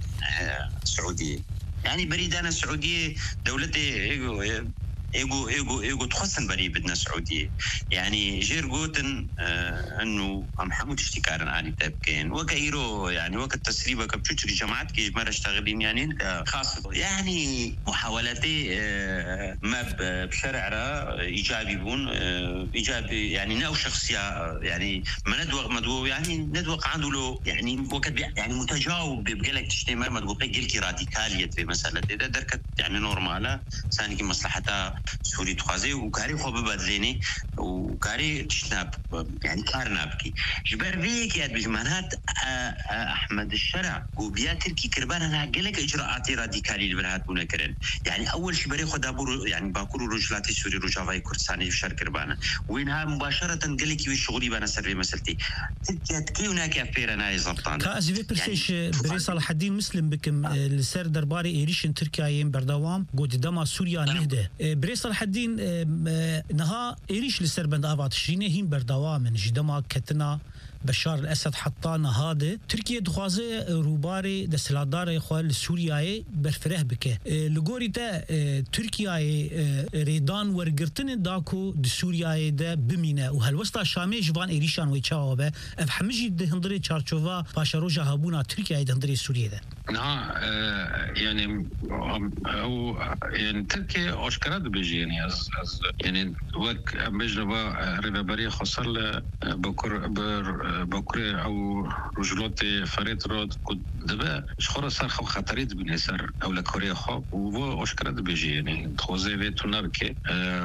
سعوديه يعني بريدانا السعوديه دولتي ايجو ايجو ايجو ايجو تخصن بري بدنا سعوديه يعني جير قوتن آه انه ام حمود اشتكارن عالي تبكين وكايرو يعني وقت تسريبه كبتشوتش جماعات كي مره اشتغلين يعني خاصه يعني محاولاتي آه ما بشرع را ايجابي بون آه ايجابي يعني ناو شخصيه يعني ما ندوق مدوق يعني ندوق عنده له يعني وقت يعني متجاوب بقلك تشتي ما تقول قلكي راديكاليه في مساله اذا دركت يعني نورماله ثاني مصلحتها سوري تخازي وكاري خوب بدليني وكاري تشناب يعني كارنابكي جبر بيك يا بجمانات احمد الشرع وبيا تركي كربان انا قالك اجراءات راديكالي اللي برهات منكرن يعني اول شيء بري خد ابو يعني باكورو رجلاتي سوري رجافاي كردستاني في شرق كربانه وينها مباشره قالك وي شغلي بنا سري مسلتي تكي هناك افير انا زبطان كازي برسيش بري صلاح الدين مسلم بكم السر درباري ايريشن تركيا يم بردوام قد دما سوريا نهده بري صلاح الدين نها إيريش لسربند آفات تشرينه هم بردوا من جدما كتنا بشار الأسد حطانا هذا تركيا دخوازه روباري دستلادار إخوان سوريا برفره بك لجوري ده تركيا ريدان ورقرتن داكو دسوريا ده بمينة وهالوسط شامي جوان إيريشان ويتشاوبه أفهمجي ده هندري تشارشوفا باشروجا هابونا تركيا ده هندري سوريا ده. نعم يعني أو يعني تركيا أشكرت بيجي يعني از از يعني وقت بجنبا ربابري خسر بكر بر بكره او رجلات فريد راد كنت دبا شخور صار خو خطريت بالنسر او لكوريا خو و اشكرت بيجي يعني خوزي بيتونر كي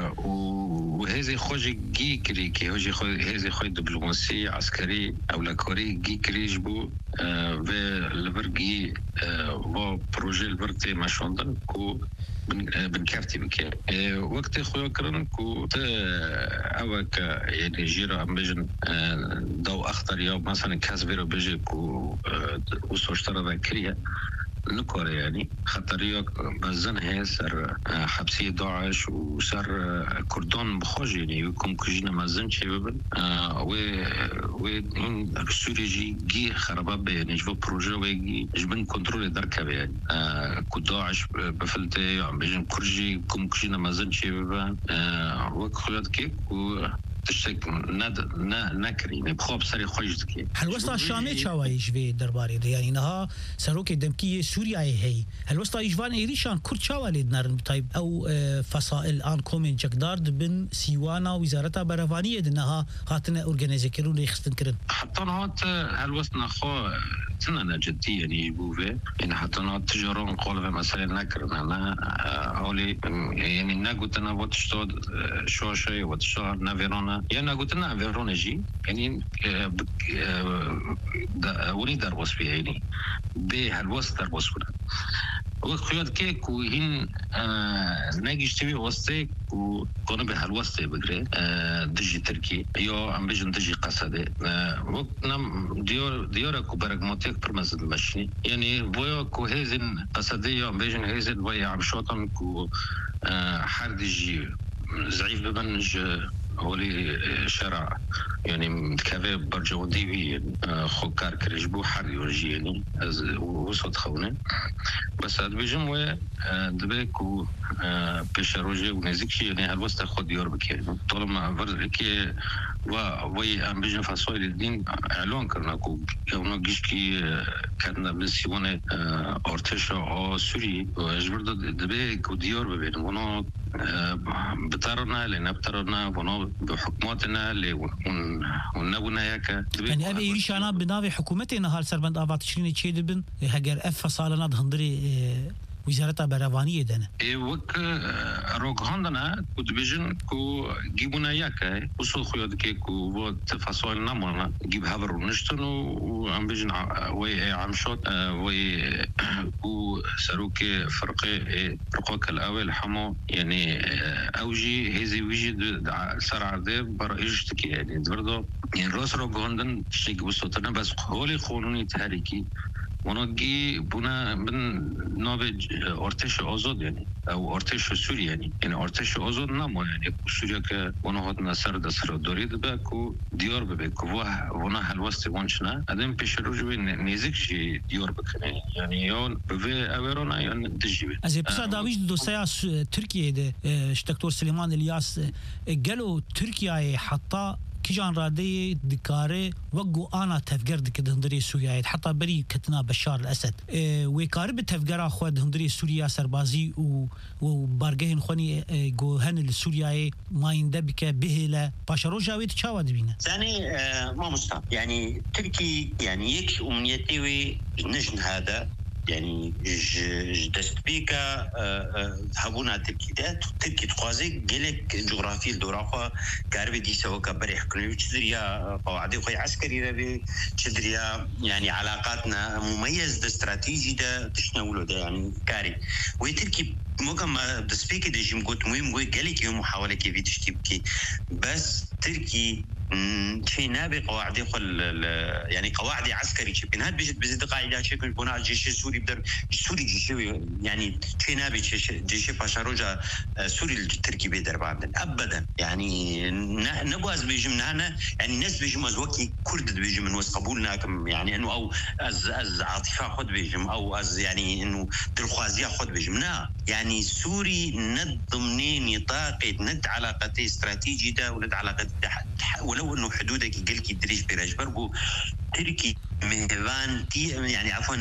وهذه خوجي جي كري كي هوجي خو هذه خو دبلوماسي عسكري او لكوري جي كريجبو و البرغي و بروجي البرتي ماشوندن كو بنكافتي بك وقت خويا كرن كو اوك يعني جيرا امبجن دو اخطر يوم مثلا كاسبيرو بيجي كو وسوشترا ذكريا نكور يعني خطرية مزن هي سر حبسية داعش وسر كردان بخوج يعني يكون كجينا مزن شيء ببن و و من سوريجي جي خرابة يعني جو بروجي ويجي جبن كنترول دركة يعني كداعش بفلتي عم بيجن كرجي كم كجينا مزن شيء ببن وكخلات كيك و تشتك ند ن نكري بخوب سري خوجتكي هل وسط الشامي شوايش في درباري ده يعني نها سروك دمكي سوريا هي هل وسط يجوان ايريشان كرد شوالي نرن طيب او فصائل ان كومين جقدارد بن سيوانا وزارتها برفانيه انها هاتنا اورجانيزي كرون يخستن كرن حتى هات هل وسط نخو تننا جدي يعني بوفي يعني حتى هات تجارون قول مثلا نكرن انا هولي يعني نقول انا وتشتود شو شيء وتشتود نافيرون يعني قلت لنا فيرونا جي يعني ولي دربوس فيها يعني بهالوسط دربوس ولا وخيال كيك وهين ناجي اشتبي وسطك وكنا بهالوسط بقري دجي تركي يو عم بيجن دجي قصدي وقتنا ديور ديورك وبرغماتيك برمزد المشني يعني بويا كو هيزن قصدي يو عم بيجن هيزن بويا عم شوطن كو حردجي زعيف ببنج هولي شرع يعني متكافئ برجو ديبي خوكار كرجبو حر يورجي يعني وصوت خونه بس هاد بيجم و دبيكو بشروجي ونزيكشي يعني هالوسط خد يور بكي طالما فرزكي و وي ام بيجم فاسوي الدين اعلان كرنا كو يوم جيشكي كان بسيونه ارتش او سوري جبرد دبيكو ديور ببين ونو بطرنا لنبترنا ونو بحكوماتنا اللي ونبونا ياك يعني ابي يريشانا بناوي حكومتنا هال سربند افات تشريني تشيد بن هاجر اف فصالنا دهندري وزارة برافانية دنا. إيه وك روك هندنا كود بيجن كو جيبونا ياك وصل خياد كي كو وقت فصل نمونا جيب هبر ونشتن وعم بيجن وي عم شوت وي كو سروك فرقة فرقة الأول حمو يعني أوجي هذي ويجي سرع ذي برئيشتك يعني برضو يعني راس روك هندن شيء وصلتنا بس هولي قانوني تحريكي ونجي بنا من نوبج ارتش آزاد يعني او ارتش سوري يعني يعني ارتش آزاد نمو يعني سوريا که ونهاد نصر دستر دارید بکو دیار ببکو و ونا هلوست وانشنا ادم پیش روز به نزدیک شی دیار بکنه يعني یون به اورانا یا دجیبه از پس داویج دو سیاس ترکیه ده دکتر سلیمان الیاس قالوا ترکیه حتی كيجان رادي دكاري وقو انا تفجر دك دهندري سوريا حتى بري كتنا بشار الاسد اه ويقارب تفجر اخو دهندري سوريا سربازي و وبارجين خوني اه جو هن السوريا ما يندبك بهلا باشروجاوي تشاود بينا ثاني اه ما مستعب يعني تركي يعني يكش امنيتي نجن هذا يعني دست بيكا هبونا تركي ده تركي تقازي جلك جغرافي الدورافة كاربي دي سوا كبري حكمي تدريا قواعد خوي عسكري ربي تدريا يعني علاقاتنا مميز ده استراتيجي ده تشنولو ده يعني كاري وتركي ممكن دست بيكا ده جيم قلت مهم قوي جلك يوم محاولة كيف تشتبكي بس تركي شيء نابي قواعد خل يعني قواعد عسكري شبين هاد بيجت بزيد قاعدة شبين بناء الجيش السوري بدر السوري جيش يعني شيء نابي جيش باشاروجا سوري التركي بيدر بعدين أبدا يعني نبواز بيجمنا هنا يعني الناس بيجم أزوكي كرد بيجم من وسط قبولنا كم يعني إنه أو أز أز عاطفة خد بيجم أو أز يعني إنه دلخوازية خد بيجمنا يعني سوري ند ضمن نطاق ند علاقتي استراتيجي ده وند علاقة ولو انه حدودك قلكي دريش بيراج بربو تركي مهفانتي يعني عفوا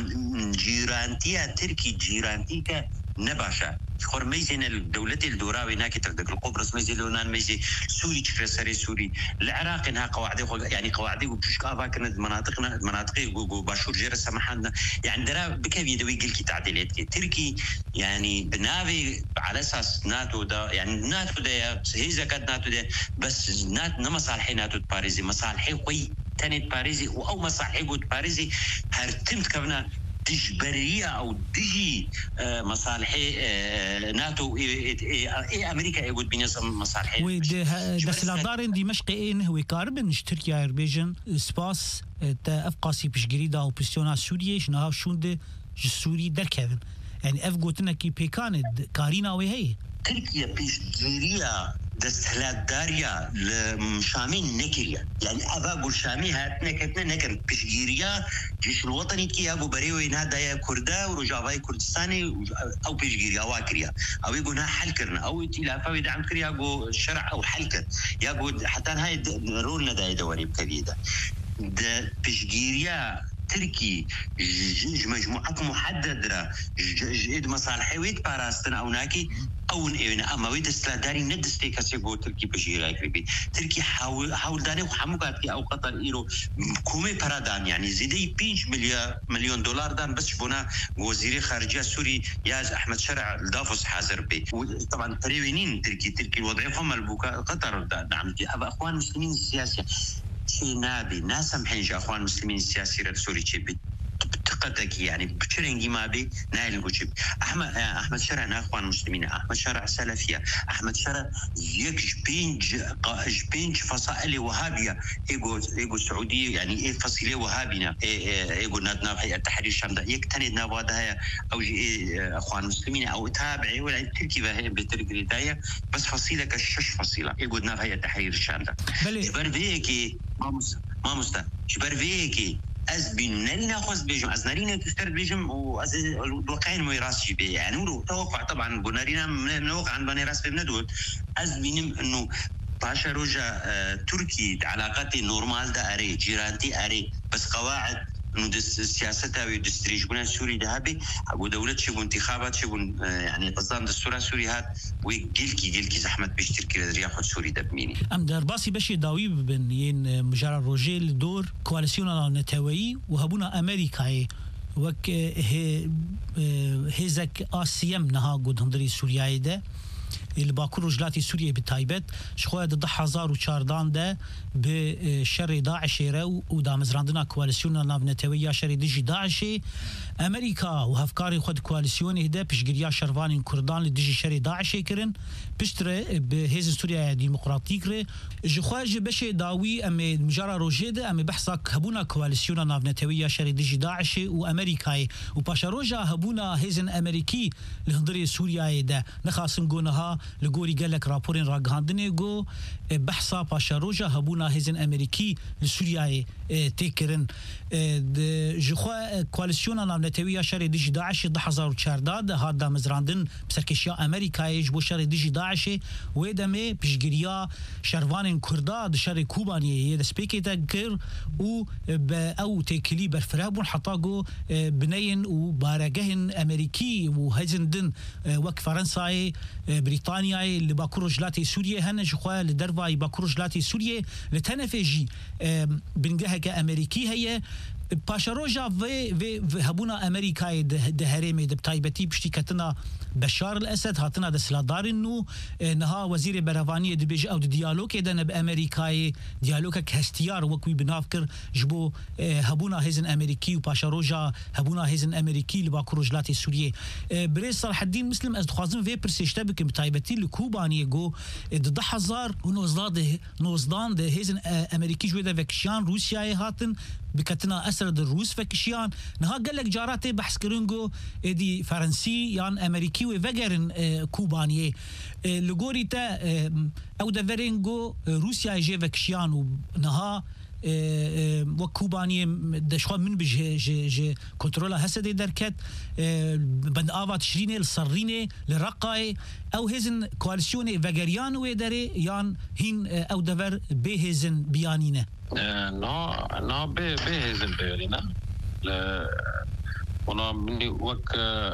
جيرانتيا تركي جيرانتيكا نباشا خور ميزين الدولة الدوراوي ناكي تردك القبرص ميزي لونان ميزي سوري تشكرا سري سوري العراق انها قواعدي يعني قواعدي وبشكافا كانت مناطقنا مناطقي وباشور جير سمحنا يعني درا بكيف يدوي قلكي تعديلات كي تركي يعني بنافي على اساس ناتو دا يعني ناتو دا هي زكاة ناتو دا بس نات نمصالحي ناتو باريزي مصالحي خوي تاني باريزي او مصالحي قد باريزي هرتمت كفنا دجبرية أو دجي مصالح ناتو إيه أمريكا يقول بنظام مصالح ودسلادارن دمشق إيه نهوي كاربن تركيا إربيجن سباس تا أفقاسي بشجريدا أو بستونا سوريا شنها شوند جسوري دركذن يعني أفقوتنا كي بيكان كارينا وهي تركيا بشجرية دستهلاداريا لمشامين نكريا يعني أبا شامي هات نكتنا نكن بشجيريا جيش الوطني كي أبو بريوي نادايا كردا ورجاباي كردستاني أو بشجيريا واكريا أو يقولها حل كرنا أو ائتلافا يدعم كريا أبو الشرع أو حل كر يقول حتى هاي رولنا داي دواري بكبيدة بشجيريا تركي مجموعة محددة جد مصالحي ويت باراستن أو ناكي أو إنا أما ويت استلاداري ندستي كسيقو تركي بشيرا كريبي تركي حاول حاول داري وحمقات كي أو قطر إيرو كومي برادان يعني زيدي بينش مليون مليون دولار دان بس بنا وزير خارجية سوري ياز أحمد شرع الدافوس حاضر بي طبعا تريوينين تركي تركي الوضع فما البوكا قطر نعم أبا أخوان المسلمين السياسية شيء نابي ناس محنج أخوان المسلمين السياسي رسولي شيء بتقتك يعني بتشرنجي ما بي نايل وجب أحمد أحمد شرع أخوان المسلمين أحمد شرع سلفية أحمد شرع يك جبينج جبينج فصائل وهابية إيجو إيجو سعودية يعني إيه فصيلة وهابينا إيه إيجو نادنا هي التحرير الشام ده يكتند نابضها أو إيه أخوان المسلمين أو تابعي ولا تركي بهاي بتركي داية بس فصيلة كشش فصيلة إيجو ناب هي التحرير الشام ده جبر فيكي ما مست ما مست جبر فيكي از بيننا ناخذ بيجم از نارينا تشتر بيجم واز الواقعين ما يراسش بيه يعني ولو توقع طبعا قلنا من واقع عن بني راس بندول از بينم انه باشا روجا آه تركي علاقاتي نورمال ده اري جيرانتي اري بس قواعد انه سياستها ويدستريج بنا سوري ذهبي ابو دوله شبو انتخابات شبو آه يعني قصدان دستور سوري هات ويجلكي جلكي زحمت باش تركي ياخذ سوري دبميني ام درباسي باش داوي بن ين مجرى روجيل دور كواليسيون نتاوي وهبونا امريكاي وك هيزك اسيم نها قد هندري سوريا ده الباكور رجلاتي سوريا بتايبت شخوة ضد حزار وشاردان ده بشر داعش رو ودامزراندنا كواليسيون نافنتوية شر دجي داعش أمريكا وهفكاري خد كواليسيون هدا بشجريا شرفان كردان لدجي شر داعش كرن بشتري بهيز سوريا ديمقراطيك ري جخواج بشي داوي أم مجرى روجيد أم بحثك هبونا كواليسيون نافنتوية شر دجي داعش وأمريكا وباشا روجا هبونا هيزن أمريكي لهندري سوريا ده نخاصم قونها لقوري قال لك رابورين راقهاندني جو بحثا باشا روجا هبونا هيزن أمريكي لسوريا تيكرن جخوا كواليسيون نافنتوية شر دجي داعش ضد حزار وشارداد هذا مزراندن بسركشيا أمريكا يجبو شر دجي داعش ويدمي بشجريا شرفان كرداد شر كوباني يد سبيكي تذكر و او تكلي برفرابون حطاقو بنين وبارجهن امريكي وهزن دن وك فرنساي بريطانيا اللي باكو رجلاتي سوريا هن جخوا لدرفاي باكو رجلاتي سوريا لتنفجي بنجها كامريكي هي باشا روجا في في هبونا امريكا دهريمي دبتايبتي بشتيكتنا بشار الاسد هاتنا دسلادار انه نها وزير برافانيه دبيج او ديالوج دنا بامريكا ديالوج كاستيار وكوي بنافكر جبو هبونا هيزن امريكي وباشا روجا هبونا هيزن امريكي لباكو رجلاتي سوريا بريس صلاح الدين مسلم از خازن في برسيشتبك بتايبتي لكوباني جو ضد حزار ونوزداد نوزدان ده هيزن امريكي جوده فكشان روسيا هاتن بكتنا أسرد الروس فكشيان نها قال لك جاراتي بحث كرنجو دي فرنسي يان أمريكي وفجرن كوبانية لجوري تا أو دفرنجو روسيا يجي فكشيان ونها وكوبانية دشخوا من بج ج كنترولا هسدي دركت بند آفات شرينة الصرينة لرقاي أو هزن كواليسيون فجريان ويدري يان هين أو دفر بهزن بيانينه نا نا به بهزن بيرينا ل ونا مني وك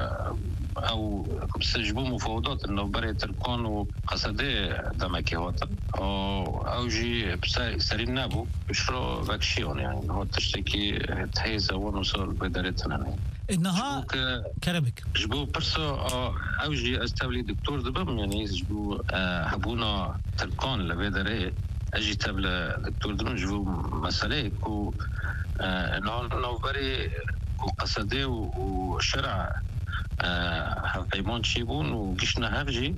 او سجبو مفاوضات انه بريت الكون وقصدي دمكي هوتن او او جي سرين نابو بشرو فاكشيون يعني هو تشتكي تهيزه ونوصل بدارتنا انها كربك جبو برسو او جي استولي دكتور دبم يعني جبو هبونا تلكون لبداري اجي تبل دكتور دبم جبو مسألة كو انه انه بري وقصدي وشرع هفيمون شيبون وقشنا هفجي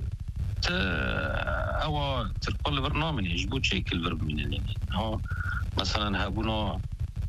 أو تلقوا البرنامج يجبوا شيء كل برنامج هو مثلا هابونو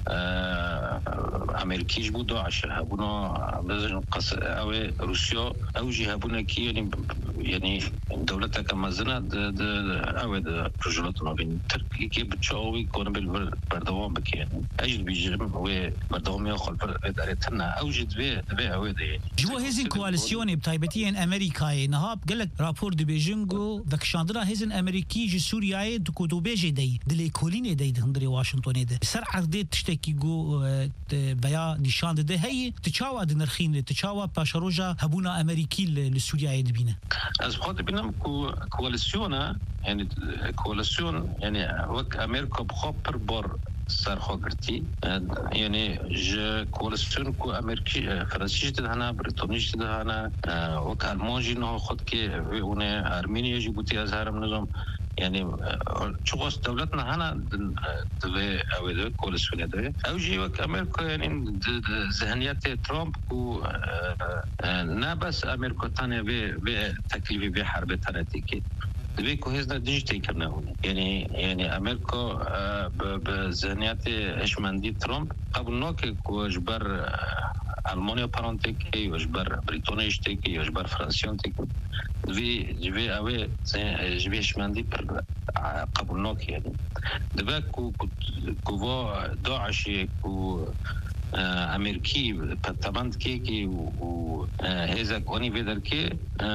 امریکی جبو داعش هبونا بزن قص او روسيا او جي هبونا كي يعني يعني دولتها كما زنا د او د بروجراتنا بين تركيا بتشاوي كون بالبردوام بك يعني اجل بيجرم هو بردوام ياخذ ادارتنا اوجد به به هو ده جو هزين كواليسيوني بتايبتين امريكاي نهاب قال لك رابور دي بيجينغو فكشاندرا هزين امريكي جي سوريا دكو دو بيجي دي دلي كوليني دي هندري واشنطن ده سر عقدي تشتكي جو بيا نشان ده هي تشاوا دنرخين تشاوا باشروجا هبونا امريكي لسوريا دبينا از خاطر بینم کوالسیون یعنی کوالسیون یعنی وقت امریکا بخوابر بار سرخوگرتی یعنی ج کوالسیون کو امریکی فرانسیش دهنا بریتانیش دهنا وقت آلمانجی نه خود که اون ارمنیا جیبوتی از هرم نظام يعني شغل دولتنا هنا دو أو كولسوني ده أو جيوك أمريكا يعني ذهنيات ترامب و نابس أمريكا تانية ب بتكليف بحرب تناتيكي دبي كوهزنا ديجيتال كنا هنا يعني يعني أمريكا بذهنيات إشماندي ترامب قبل نوك وجبر ألمانيا بارنتيكي وجبر بريطانيا يشتكي وجبر فرنسيون تيكي في جبي أوي جبي إشماندي قبل نوك يعني دبي كو كو داعش كو امریکی پتابند کی کی و هزا کنی بدر کی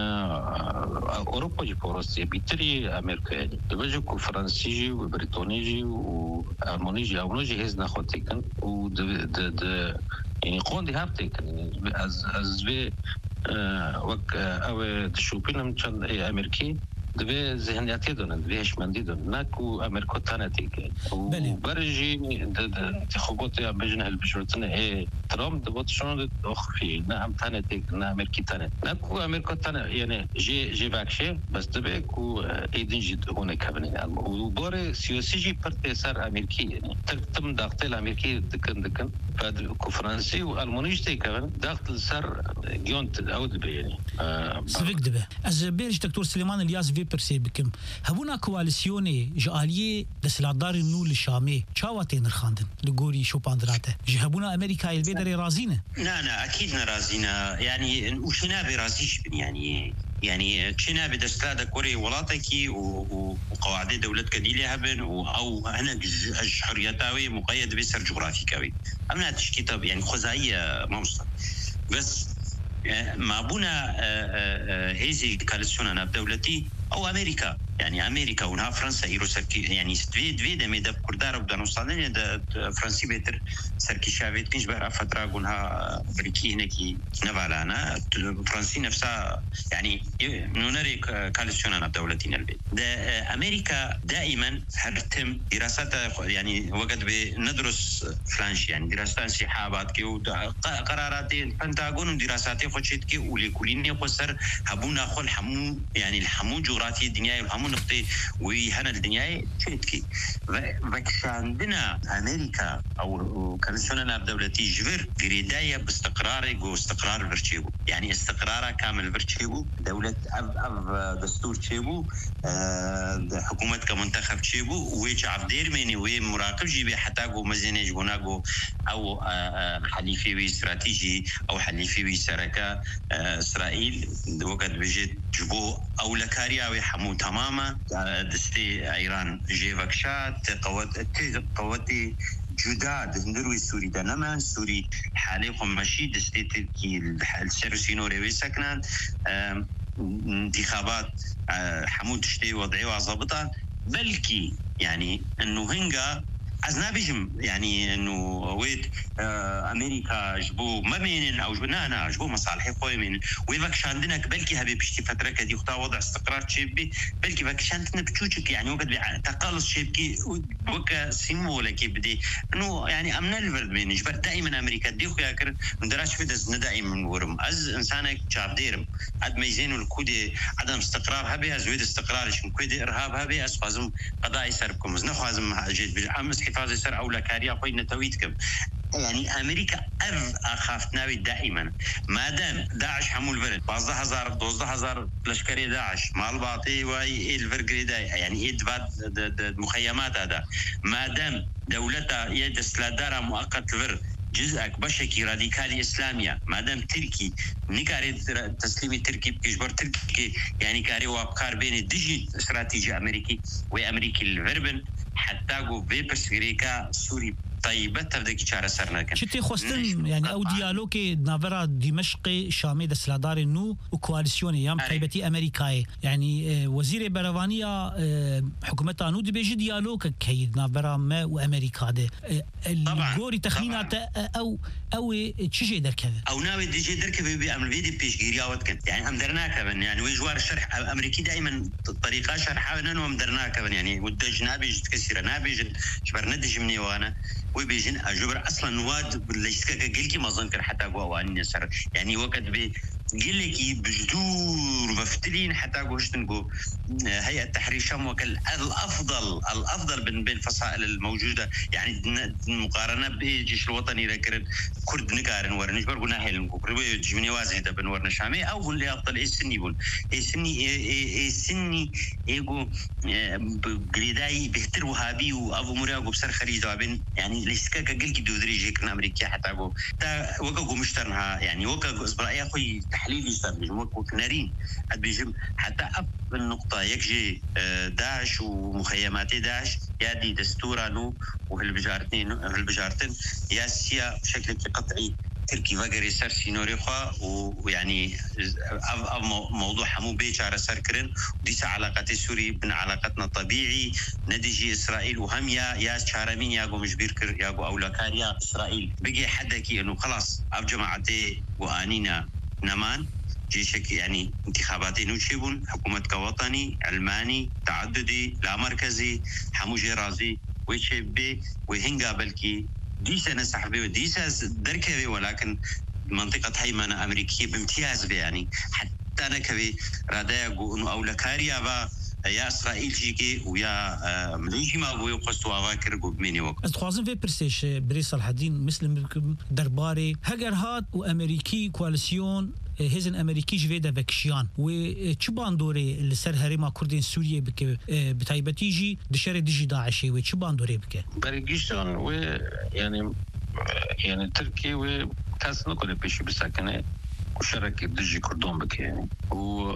اروپا جی پروسه بیتری امریکا یعنی دوجه کو فرانسیجی و بریتانیجی و آلمانیجی اونجی هز نخوتی کن و د د یعنی قوندی هفته کن از از به وقت او تشوفینم چند امریکی دبي ذهنياتي دون دبيش مندي دون ناكو امريكا تانتيك وبرجي انتخابات يا بجنه البشرتنا ايه ترامب دبط شلون اخفي نعم تانتيك نعم امريكا تانت ناكو امريكا تان يعني جي جي باكشي بس دبي كو ايدين جد هنا كابني وبور سياسي جي بارتيسار امريكي يعني تم ضغط الامريكي دكن دكن كو فرنسي والمانيش تي كمان ضغط صار جونت او دبي يعني سفيك دبي از بيرج دكتور سليمان الياس برسي بكم هبونا كواليسيوني جاليه دسلادار النول الشامي تشاواتين الخاندن لغوري شو باندراته جهبونا امريكا البيدر رازينه لا لا اكيد رازينه يعني وشنا برازيش يعني يعني كنا بدستاده كوري ولاتكي وقواعد دولة كديلي هبن او هنا حريتاوي مقيد بسر جغرافيكاوي امنا تشكيتها يعني خزائيه ممصر بس ما بونا هذه كالسيون دولتي او امريكا يعني امريكا ونها فرنسا ايرو سركي يعني ستوي دوي دمي د كردار بدن وصلنا د فرنسي بيتر سركي شافيت كنج بقى فتره قلها بريكي هناكي نبالانا فرنسي نفسها يعني نونري كالسيون دولتين البيت ده امريكا دائما هرتم دراسات يعني وقت بندرس فلانش يعني دراسات انسحابات كي قرارات البنتاغون دراسات خوشت كي ولكلين يقصر هبونا خل حمو يعني الحمو جغرافي الدنيا الحمو نقطي وهنا الدنيا شيتكي فكشاندنا امريكا او كالسيوننا بدولتي جبر غريدايا باستقرار واستقرار برشيبو يعني استقرار كامل برشيبو دولة أب أب دستور شيبو أه حكومة كمنتخب شيبو ويش عبدير مني وي مراقب جيبي حتى جو مزينج بناجو او أه حليفي استراتيجي او حليفي سركة أه اسرائيل وقت بيجي جبو او لكاريا حمو تماما دستي ايران جيفكشات قوات قواتي جداد هندروي سوري دنما سوري حاليهم ماشي دستي تركي السيروسينو ريوي سكنان انتخابات حمود شتي وضعي وظبطها بلكي يعني انه هنجا أزنابيجم يعني إنه ويد آه أمريكا جبو ما بين أو جبنا أنا جبو مصالحي قوي من ويبكش عندنا بلكي هبي بشتي فترة كدي خطا وضع استقرار شيبي بلكي بكش عندنا بتشوشك يعني وقت تقلص شيبكي وك سيمولا كي بدي إنه يعني أمنا البلد بين جبر دائما أمريكا دي خويا كر ندرش في دز دائما ورم أز إنسانك شاب ديرم عد ما يزينوا الكودي عدم استقرار هبي أزويد استقرارش كودي إرهاب هبي أسفازم قضاء سربكم نخوازم جيد بالعمس حفاظ سر أو لكاريا خوي نتويتكم يعني امريكا اف اخافتنا دائما ما دام داعش حمول برد بعض هزار دوز هزار لشكري داعش مال باطي واي الفرقريدا يعني ادفاد مخيمات هذا ما دام دولتها يد سلادارة مؤقت فر جزءك بشكي راديكالي إسلامية ما دام تركي نكاري تسليمي تركي بكجبر تركي يعني كاري وابكار بين الديجي استراتيجي أمريكي وأمريكي الفربن حتى جو فيبرس غريكا سوري طيبة تبدأ كشارة سرنا كان شتي خوستن يعني أو ديالوكي نافرا دمشق شامي دسلادار النو وكواليسيون يام طيبتي أمريكاي يعني وزير بريطانيا حكومة نو دبيجي ديالوك كي نافرا ما وأمريكا ده الجوري تخمينات أو أو تشجع دركبه أو ناوي تشجع دركبه بأمر فيدي بيش جيريا وتكن يعني أم درناك بن يعني وجوار الشرح أمريكي دائما طريقة شرحها ونحن أم درناك بن يعني ودج نابيج تكسر نابيج شبر ندج مني وأنا وبيجن أجبر أصلا واد ليش كجيلكي ما ظنكر حتى جوا واني نسر يعني وقت بي جيلكي بجدور مفتلين حتى جوش تنجو هيئة التحرير الشام وكل الأفضل الأفضل بين بين فصائل الموجودة يعني مقارنة بالجيش الوطني ذكر كرد نكارن ورنش برقنا هيل نقول جمني وازه ده بنورنا شامي أو اللي أفضل إيه سني بون إيه سني إيه سني إيجو بجريداي بهتر وهابي وأبو مراقب بسر خريج وابن يعني ليش كجيلكي دودري جيكنا أمريكا حتى جو تا وكا مشترنها يعني وكا إسرائيل أخوي تحليل يستخدم وكنارين بيجم حتى أب النقطة يكجي داعش ومخيمات داعش يادي دستورانو وهالبجارتين هالبجارتين ياسيا بشكل قطعي تركي فقري سر سينوريخا ويعني موضوع حمو بيش على سركرن وديس علاقات سوري بن علاقتنا الطبيعي نديجي إسرائيل وهم يا يا شارمين ياقو مجبيركر ياقو أولاكاريا إسرائيل بقي حدكي إنه خلاص أب جماعتي وآنينا نمان جيشك يعني انتخاباتي نوشيبون حكومة كوطني علماني تعددي لا مركزي حموجي رازي ويشبي وهنقا بلكي ديسا نسحبي وديسا دركبي ولكن منطقة هيمنة أمريكية بامتياز بي يعني حتى أنا كبي رادايقو إنه أولكاريا با يا إسرائيل جيكي ويا مليجي ما أبوي وقصوا أواكر بميني وقت أتخوازن في برسيش بريس الحدين مثل درباري هجر هات وأمريكي كواليسيون هزن أمريكي جفيدا بكشيان وشبان دوري لسر هريما كردين سوريا بك بتايبتيجي دشاري ديجي داعشي وشبان دوري بك بريجيشتون و يعني يعني تركي وكاس نقول بيشي بساكنه وشارك دجي كردون بك يعني و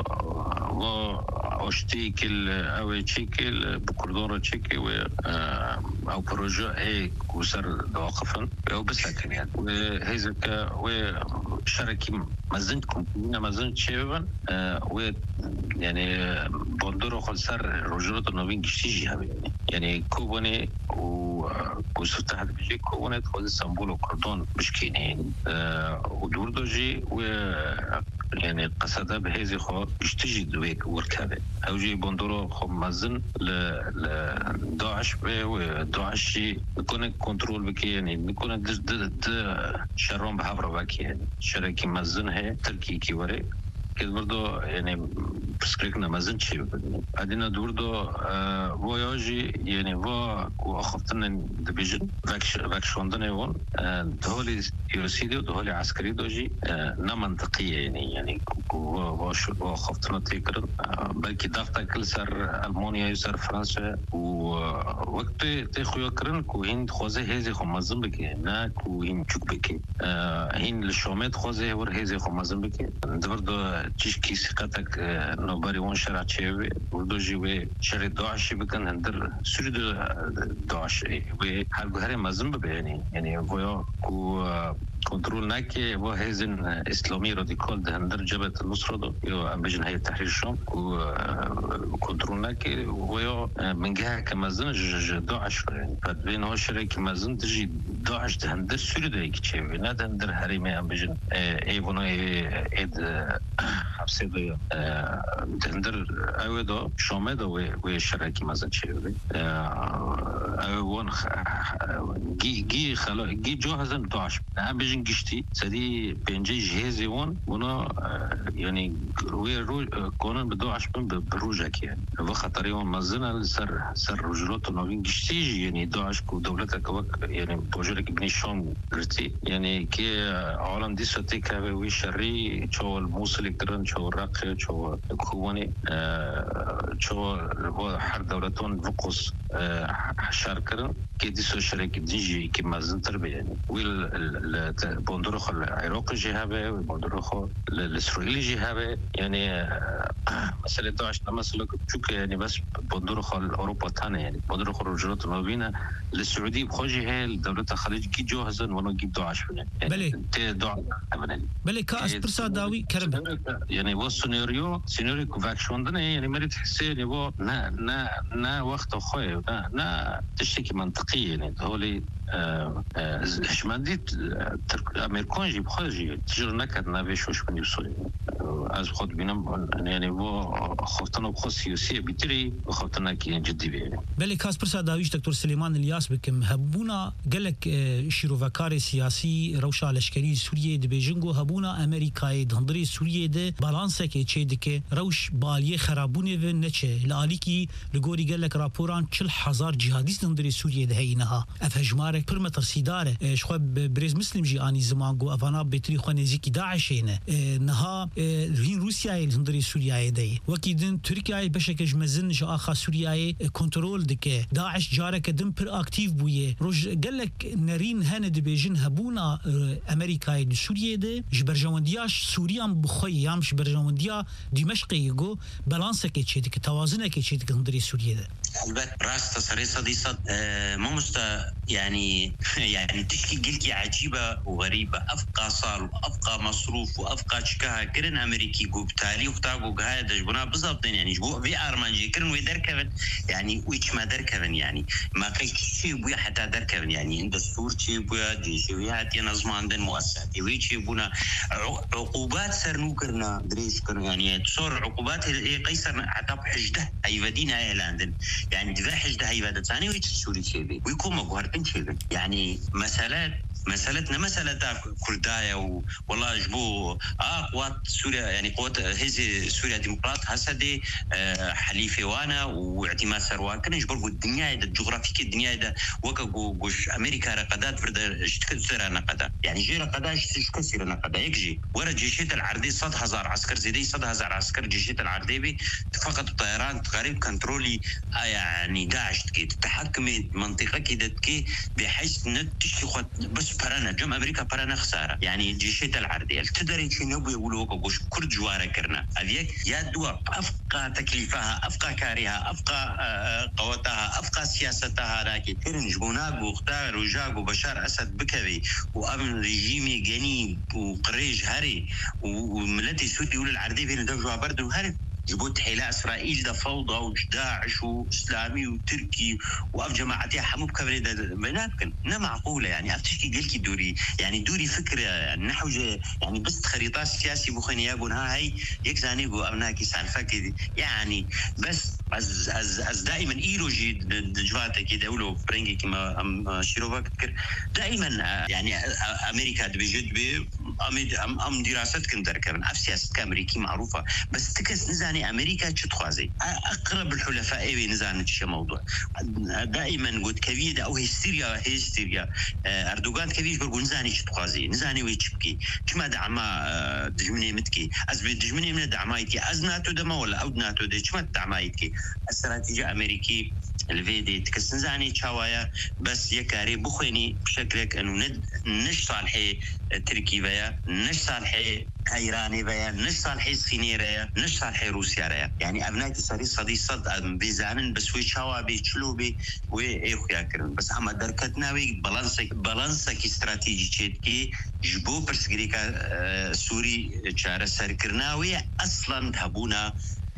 واشتي كل او تشيكل بكردون تشيكي و او بروجو هيك وصار واقفا او بساكن يعني وهيزك وشاركي مازنتكم كنا مازنت شيبا و يعني بندرو خلصر رجلات النوبين جشتيجي يعني يعني كوبوني و وستحت بيجي كوبوني تخذ اسطنبول وكردون مشكين يعني ودور دوجي و يعني قصدها بهذه خو يشتجي دويك وركابه اوجي بندرو خو مازن لداعش وداعش يكون كنترول بك يعني يكون شرهم بحبر بك يعني شركي مازن هي تركي كي وري كده برضو يعني بسكريكنا مازن شيء عندنا دوردو فواياجي يعني فوا واخفتنا دبيجن فاكش فاكشوندنا يون دهولي يرسيدي ودهولي عسكري دوجي نا منطقية يعني يعني واش واخفتنا تيكر بلكي ضغطة كل سر ألمانيا يسر فرنسا ووقت تيخو يكرن كو هين خوزي هزي خو مازن بكي نا كو هين تشوك بكي هين للشومات خوزي ور هزي خو مازن بكي دبردو تشكي سقطك نوباري وان شرع تشيوي ودوجي وي شري داعش بكن هندر سوري داعش وي هل هري مازن بيعني يعني فيا كو كنترول ناكي وهزن اسلامي راديكال ده هندر جبهة النصرة دو يو امبيجن هي التحرير الشام كنترول ناكي ويا من جهة كمازن داعش يعني فبين هو شريك مازن تجي داعش ده هندر سوري ده يكتشيوي نا ده هندر هري ما امبيجن اي بنا ايد حبسي دو هندر اوه دو شامه دو وي شريكي مازن تشيوي او وان جي جي خلا جي جاهزن داعش هم بيجن قشتي سدي بينجي جهازي وان ونا يعني وي كونن بداعش بروجك يعني وخطري وان مزنا سر سر رجلات نوين قشتي يعني داعش كو دولتك وك يعني بوجرك بني شام رتي يعني كي عالم دي ستيك وي شري شو الموصل كرن شو الرق شو كواني شو هو حر دولتون فقص شاركرن كي دي سو شركة ديجي كي مازن تربية يعني ويل بندرخ العراق جهابه وبندرخ الإسرائيلي جهابه يعني مسألة داعش مثلا تشوك يعني بس بندرخ أوروبا تاني يعني بندرخ الرجلات المبينة السعودية بخوجي هي الدولة الخليج كي جاهزن وانا جيب داعش يعني بلي تي داعش بلي كاس برسا داوي كرم يعني هو سيناريو سيناريو كوفاكشون يعني مريت حسين يبغى نا نا نا وقت خوي نا نا تشتكي منطقية يعني هولي شمنديت أمريكان جيب خارجي تجر نكد نبيش وش من يوصل از خود بینم يعني هو خفتنا بخص سياسية بتري وخفتنا كي جدي بيه بله کاس پرسا داویش دکتر سلیمان الیاس بکم هبونا گلک شیروکار سیاسی روشا لشکری سوریه د بیجنگو هبونا امریکای دندری سوریه ده بالانس که چه دکه روش بالیه خرابونه و نچه لالیکی لگوری گلک راپوران چل هزار جهادیست دندری سوریه ده هینها افهجمارک پرمتر سیداره شخو برز مسلم جی آنی زمانگو افانا بتری خو نزیکی داعشینه نها هین روسیای دندری سوریه ده وکیدن ترکیه بشکج مزن جا آخا سوریه کنترل دکه داعش جارك دم پر اكتيف بويه روج قالك نرين هند بيجن هبونا امريكا دي سوريا دي جبرجوندياش سوريان بخوي يام جبرجونديا دمشق يجو بالانسك تشيدك توازنك تشيدك هندري سوريا دي راست سريصة دي صد ما مست يعني يعني تشكي قلتي عجيبة وغريبة أفقى صار وأفقى مصروف وأفقى شكاها كرن أمريكي جو بتالي وختاقو قهاية دجبنا بالضبط يعني جبو في أرمانجي كرن ويدركبن يعني ويش ما دركبن يعني ما كي شيء بويا حتى دركبن يعني عند السور شيء بويا دي شيء هاتي نظمان دن مؤسساتي ويش بونا عقوبات سرنو كرنا دريش كرنا يعني تصور عقوبات قيصر حتى بحجده أي بدينا إعلان يعني دفاع حجده هي بدأ ثاني ويش سوري شيء ويكون مقهرتين شيء يعني مسألة مسألتنا مسألة كردايا والله جبو آه قوات سوريا يعني قوات هذه سوريا ديمقراط هسدي آه حليفة وانا واعتماد سروان كنا يجبروا الدنيا ده الجغرافية الدنيا ده وكجو جوش أمريكا رقدات فرد اشتكسر أنا قدا يعني جي رقدا اشتكسر أنا قدا يكجي ورا جيشات العردي صد هزار عسكر زيدي صد هزار عسكر جيشات العردي بي فقط الطيران قريب كنترولي آه يعني داعش تكي تتحكم منطقة كده تكي بحيث نتشخط بس برانا جم أمريكا برانا خسارة يعني جيشات العردية تدري شنو نبي يقولوا وقوش كرد جوارة كرنا هذيك يا دوا أفقى تكليفها أفقى كارها أفقى قوتها أفقى سياستها لكن كرن جبوناق واختار وجاق وبشار أسد بكبي وأمن رجيمي جنيب وقريج هري وملتي سوري يقول العردية بين دفجوا برد وهرب جبوت حيلة إسرائيل ده فوضى وداعش وإسلامي وتركي وأف جماعتها حموب كبري ده بنابكن نا معقولة يعني أفتشكي قلكي دوري يعني دوري فكرة يعني نحو يعني بس خريطات سياسي بخوني يقول ها هاي يكزاني قو أبناكي سالفة يعني بس از از از دائما إيروجي دجواتك كده ولو برينجي كما أم شيروبا كتكر دائما يعني أمريكا بجد بي أم أم دراسات كندر كمان أف سياسة كأمريكي معروفة بس تكس نزاني أمريكا تشتخوازي أقرب الحلفاء إيه نزاني تشي موضوع دائما قلت كبيدة أو هستيريا هستيريا أردوغان كبير برقو نزاني تشتخوازي نزاني ويتشبكي كما دعما دجمني متكي أز بدجمني من دعمايتي أز ناتو دما ولا أو ناتو دي كما دعمايتكي استراتيجية أمريكي الفيدي تكس نزاني تشاوايا بس يكاري بخويني بشكلك أنه ند نش صالحي تركي بيا نش صالحي إيراني بيا نش صالحي صيني ريا نش صالحي روسيا ريا يعني أبناء تصاري صدي صد بيزانن بس وي شاوا بيشلو بي وي إخويا كرن بس أما دركتنا وي بالانسك بالانسك استراتيجي تشيتكي جبو برسغريكا سوري شارع سركرناوي أصلا تهبونا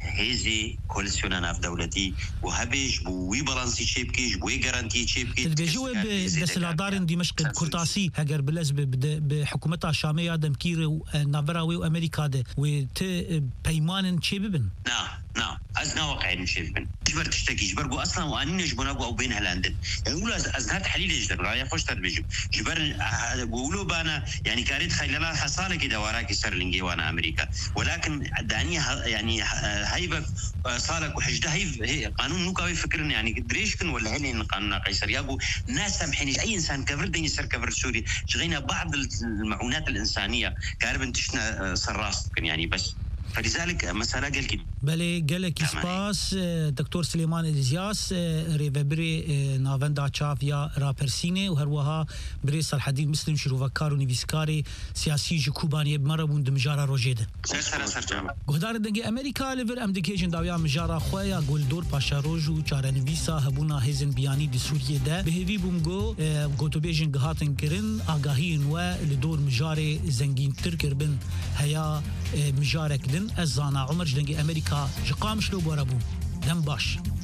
هذه كولسيوننا في دولتي وهبش بوي بالانسي شيبكي بوي جارانتي شيبكي الجواب دسلادار دمشق الكرتاسي هجر بلز بحكومتها الشامية دمكير ونافراوي وأمريكا ده وت بيمان شيببن نعم نعم أزنا واقع مشيبن جبر تشتكي جبر بو أصلا وأني جبنا بو أو بين هلاندن يعني يقولوا أزنا تحليل جدر رايح خوش تربيجم جبر بقولوا بانا يعني كاريت خيلنا حصانة كده وراكي سرلينجي وأنا أمريكا ولكن دانية يعني هيبة صالك وحجده هي قانون نوكاوي فكرنا يعني دريشكن ولا هلين قانون قيصر يابو ناس سامحينيش أي إنسان كفر دين يسر كفر سوري شغينا بعض المعونات الإنسانية كاربن تشنا سراس يعني بس فلذلك مسألة قال كده بله گلکی سپاس دکتر سلیمان الزیاس ریوبری ناوندا چافیا راپرسینه و هر وها بری سرحدی مسلم شروعکار و نویسکاری سیاسی جکوبانی مربون دمجارا روجیده سر سر سر جامع گهدار دنگی امریکا لیور امدیکیشن داویا مجارا خویا گلدور پاشا روجو چاره نویسا هبونا هزن بیانی دی سوریه ده بهوی بومگو گوتوبیجن گهاتن کرن آگاهی نوا لدور مجار زنگین تر کربن هیا مجارک دن از زانا عمر دنگی امریکا جقامش لو باربو دم باش